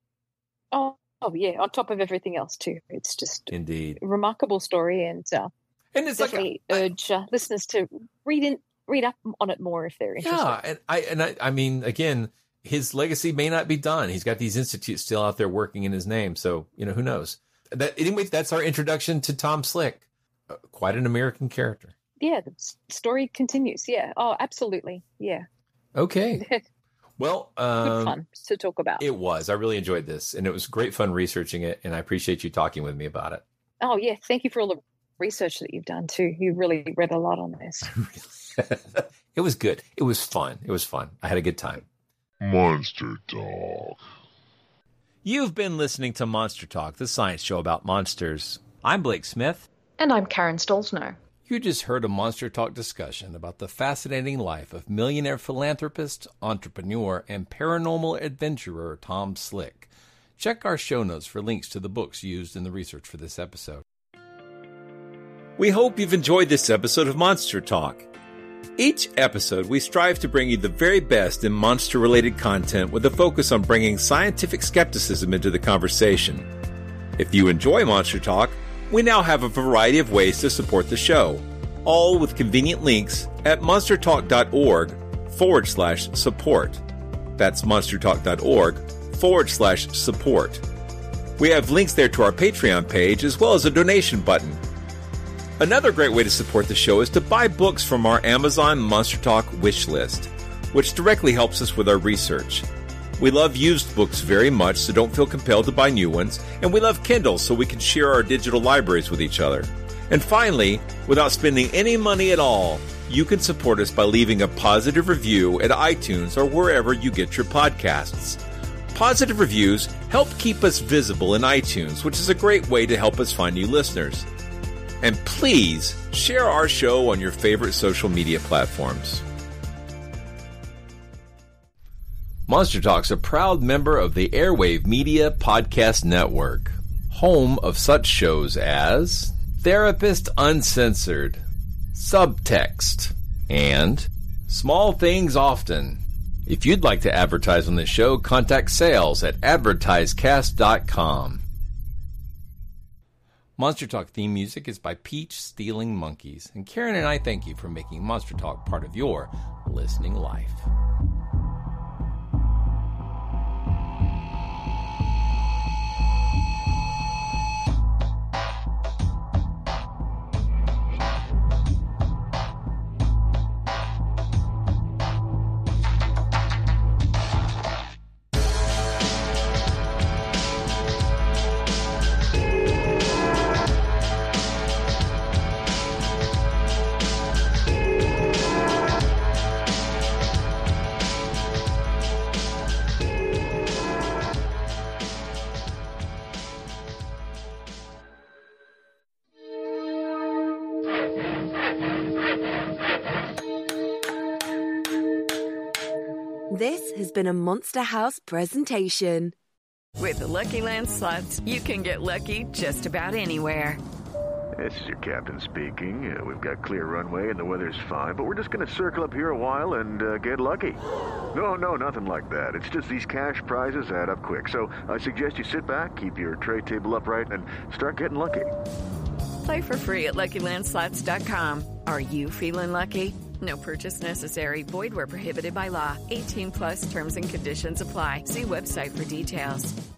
Oh. Oh yeah! On top of everything else, too, it's just indeed a remarkable story, and uh, and it's definitely like a, urge uh, listeners to read in, read up on it more if they're interested. Yeah, and I and I, I mean, again, his legacy may not be done. He's got these institutes still out there working in his name, so you know who knows. That anyway. That's our introduction to Tom Slick. Uh, quite an American character. Yeah, the story continues. Yeah. Oh, absolutely. Yeah. Okay. Well, um, good fun to talk about. It was. I really enjoyed this, and it was great fun researching it, and I appreciate you talking with me about it. Oh, yeah. Thank you for all the research that you've done, too. You really read a lot on this. It was good. It was fun. It was fun. I had a good time. Monster Talk. You've been listening to Monster Talk, the science show about monsters. I'm Blake Smith. And I'm Karen Stolzner. You just heard a Monster Talk discussion about the fascinating life of millionaire philanthropist, entrepreneur, and paranormal adventurer Tom Slick. Check our show notes for links to the books used in the research for this episode. We hope you've enjoyed this episode of Monster Talk. Each episode, we strive to bring you the very best in monster-related content with a focus on bringing scientific skepticism into the conversation. If you enjoy Monster Talk, we now have a variety of ways to support the show, all with convenient links at monstertalk.org forward slash support. That's monstertalk.org forward slash support. We have links there to our Patreon page as well as a donation button. Another great way to support the show is to buy books from our Amazon Monster Talk wish list, which directly helps us with our research. We love used books very much, so don't feel compelled to buy new ones, and we love Kindle so we can share our digital libraries with each other. And finally, without spending any money at all, you can support us by leaving a positive review at iTunes or wherever you get your podcasts. Positive reviews help keep us visible in iTunes, which is a great way to help us find new listeners. And please share our show on your favorite social media platforms. Monster Talk's a proud member of the Airwave Media Podcast Network, home of such shows as Therapist Uncensored, Subtext, and Small Things Often. If you'd like to advertise on this show, contact sales at advertisecast dot com. Monster Talk theme music is by Peach Stealing Monkeys, and Karen and I thank you for making Monster Talk part of your listening life. This has been a Monster House presentation. With the Lucky Land Slots, you can get lucky just about anywhere. This is your captain speaking. Uh, we've got clear runway and the weather's fine, but we're just going to circle up here a while and uh, get lucky. No, no, nothing like that. It's just these cash prizes add up quick. So I suggest you sit back, keep your tray table upright, and start getting lucky. Play for free at Lucky Land Slots dot com. Are you feeling lucky? No purchase necessary. Void where prohibited by law. eighteen plus terms and conditions apply. See website for details.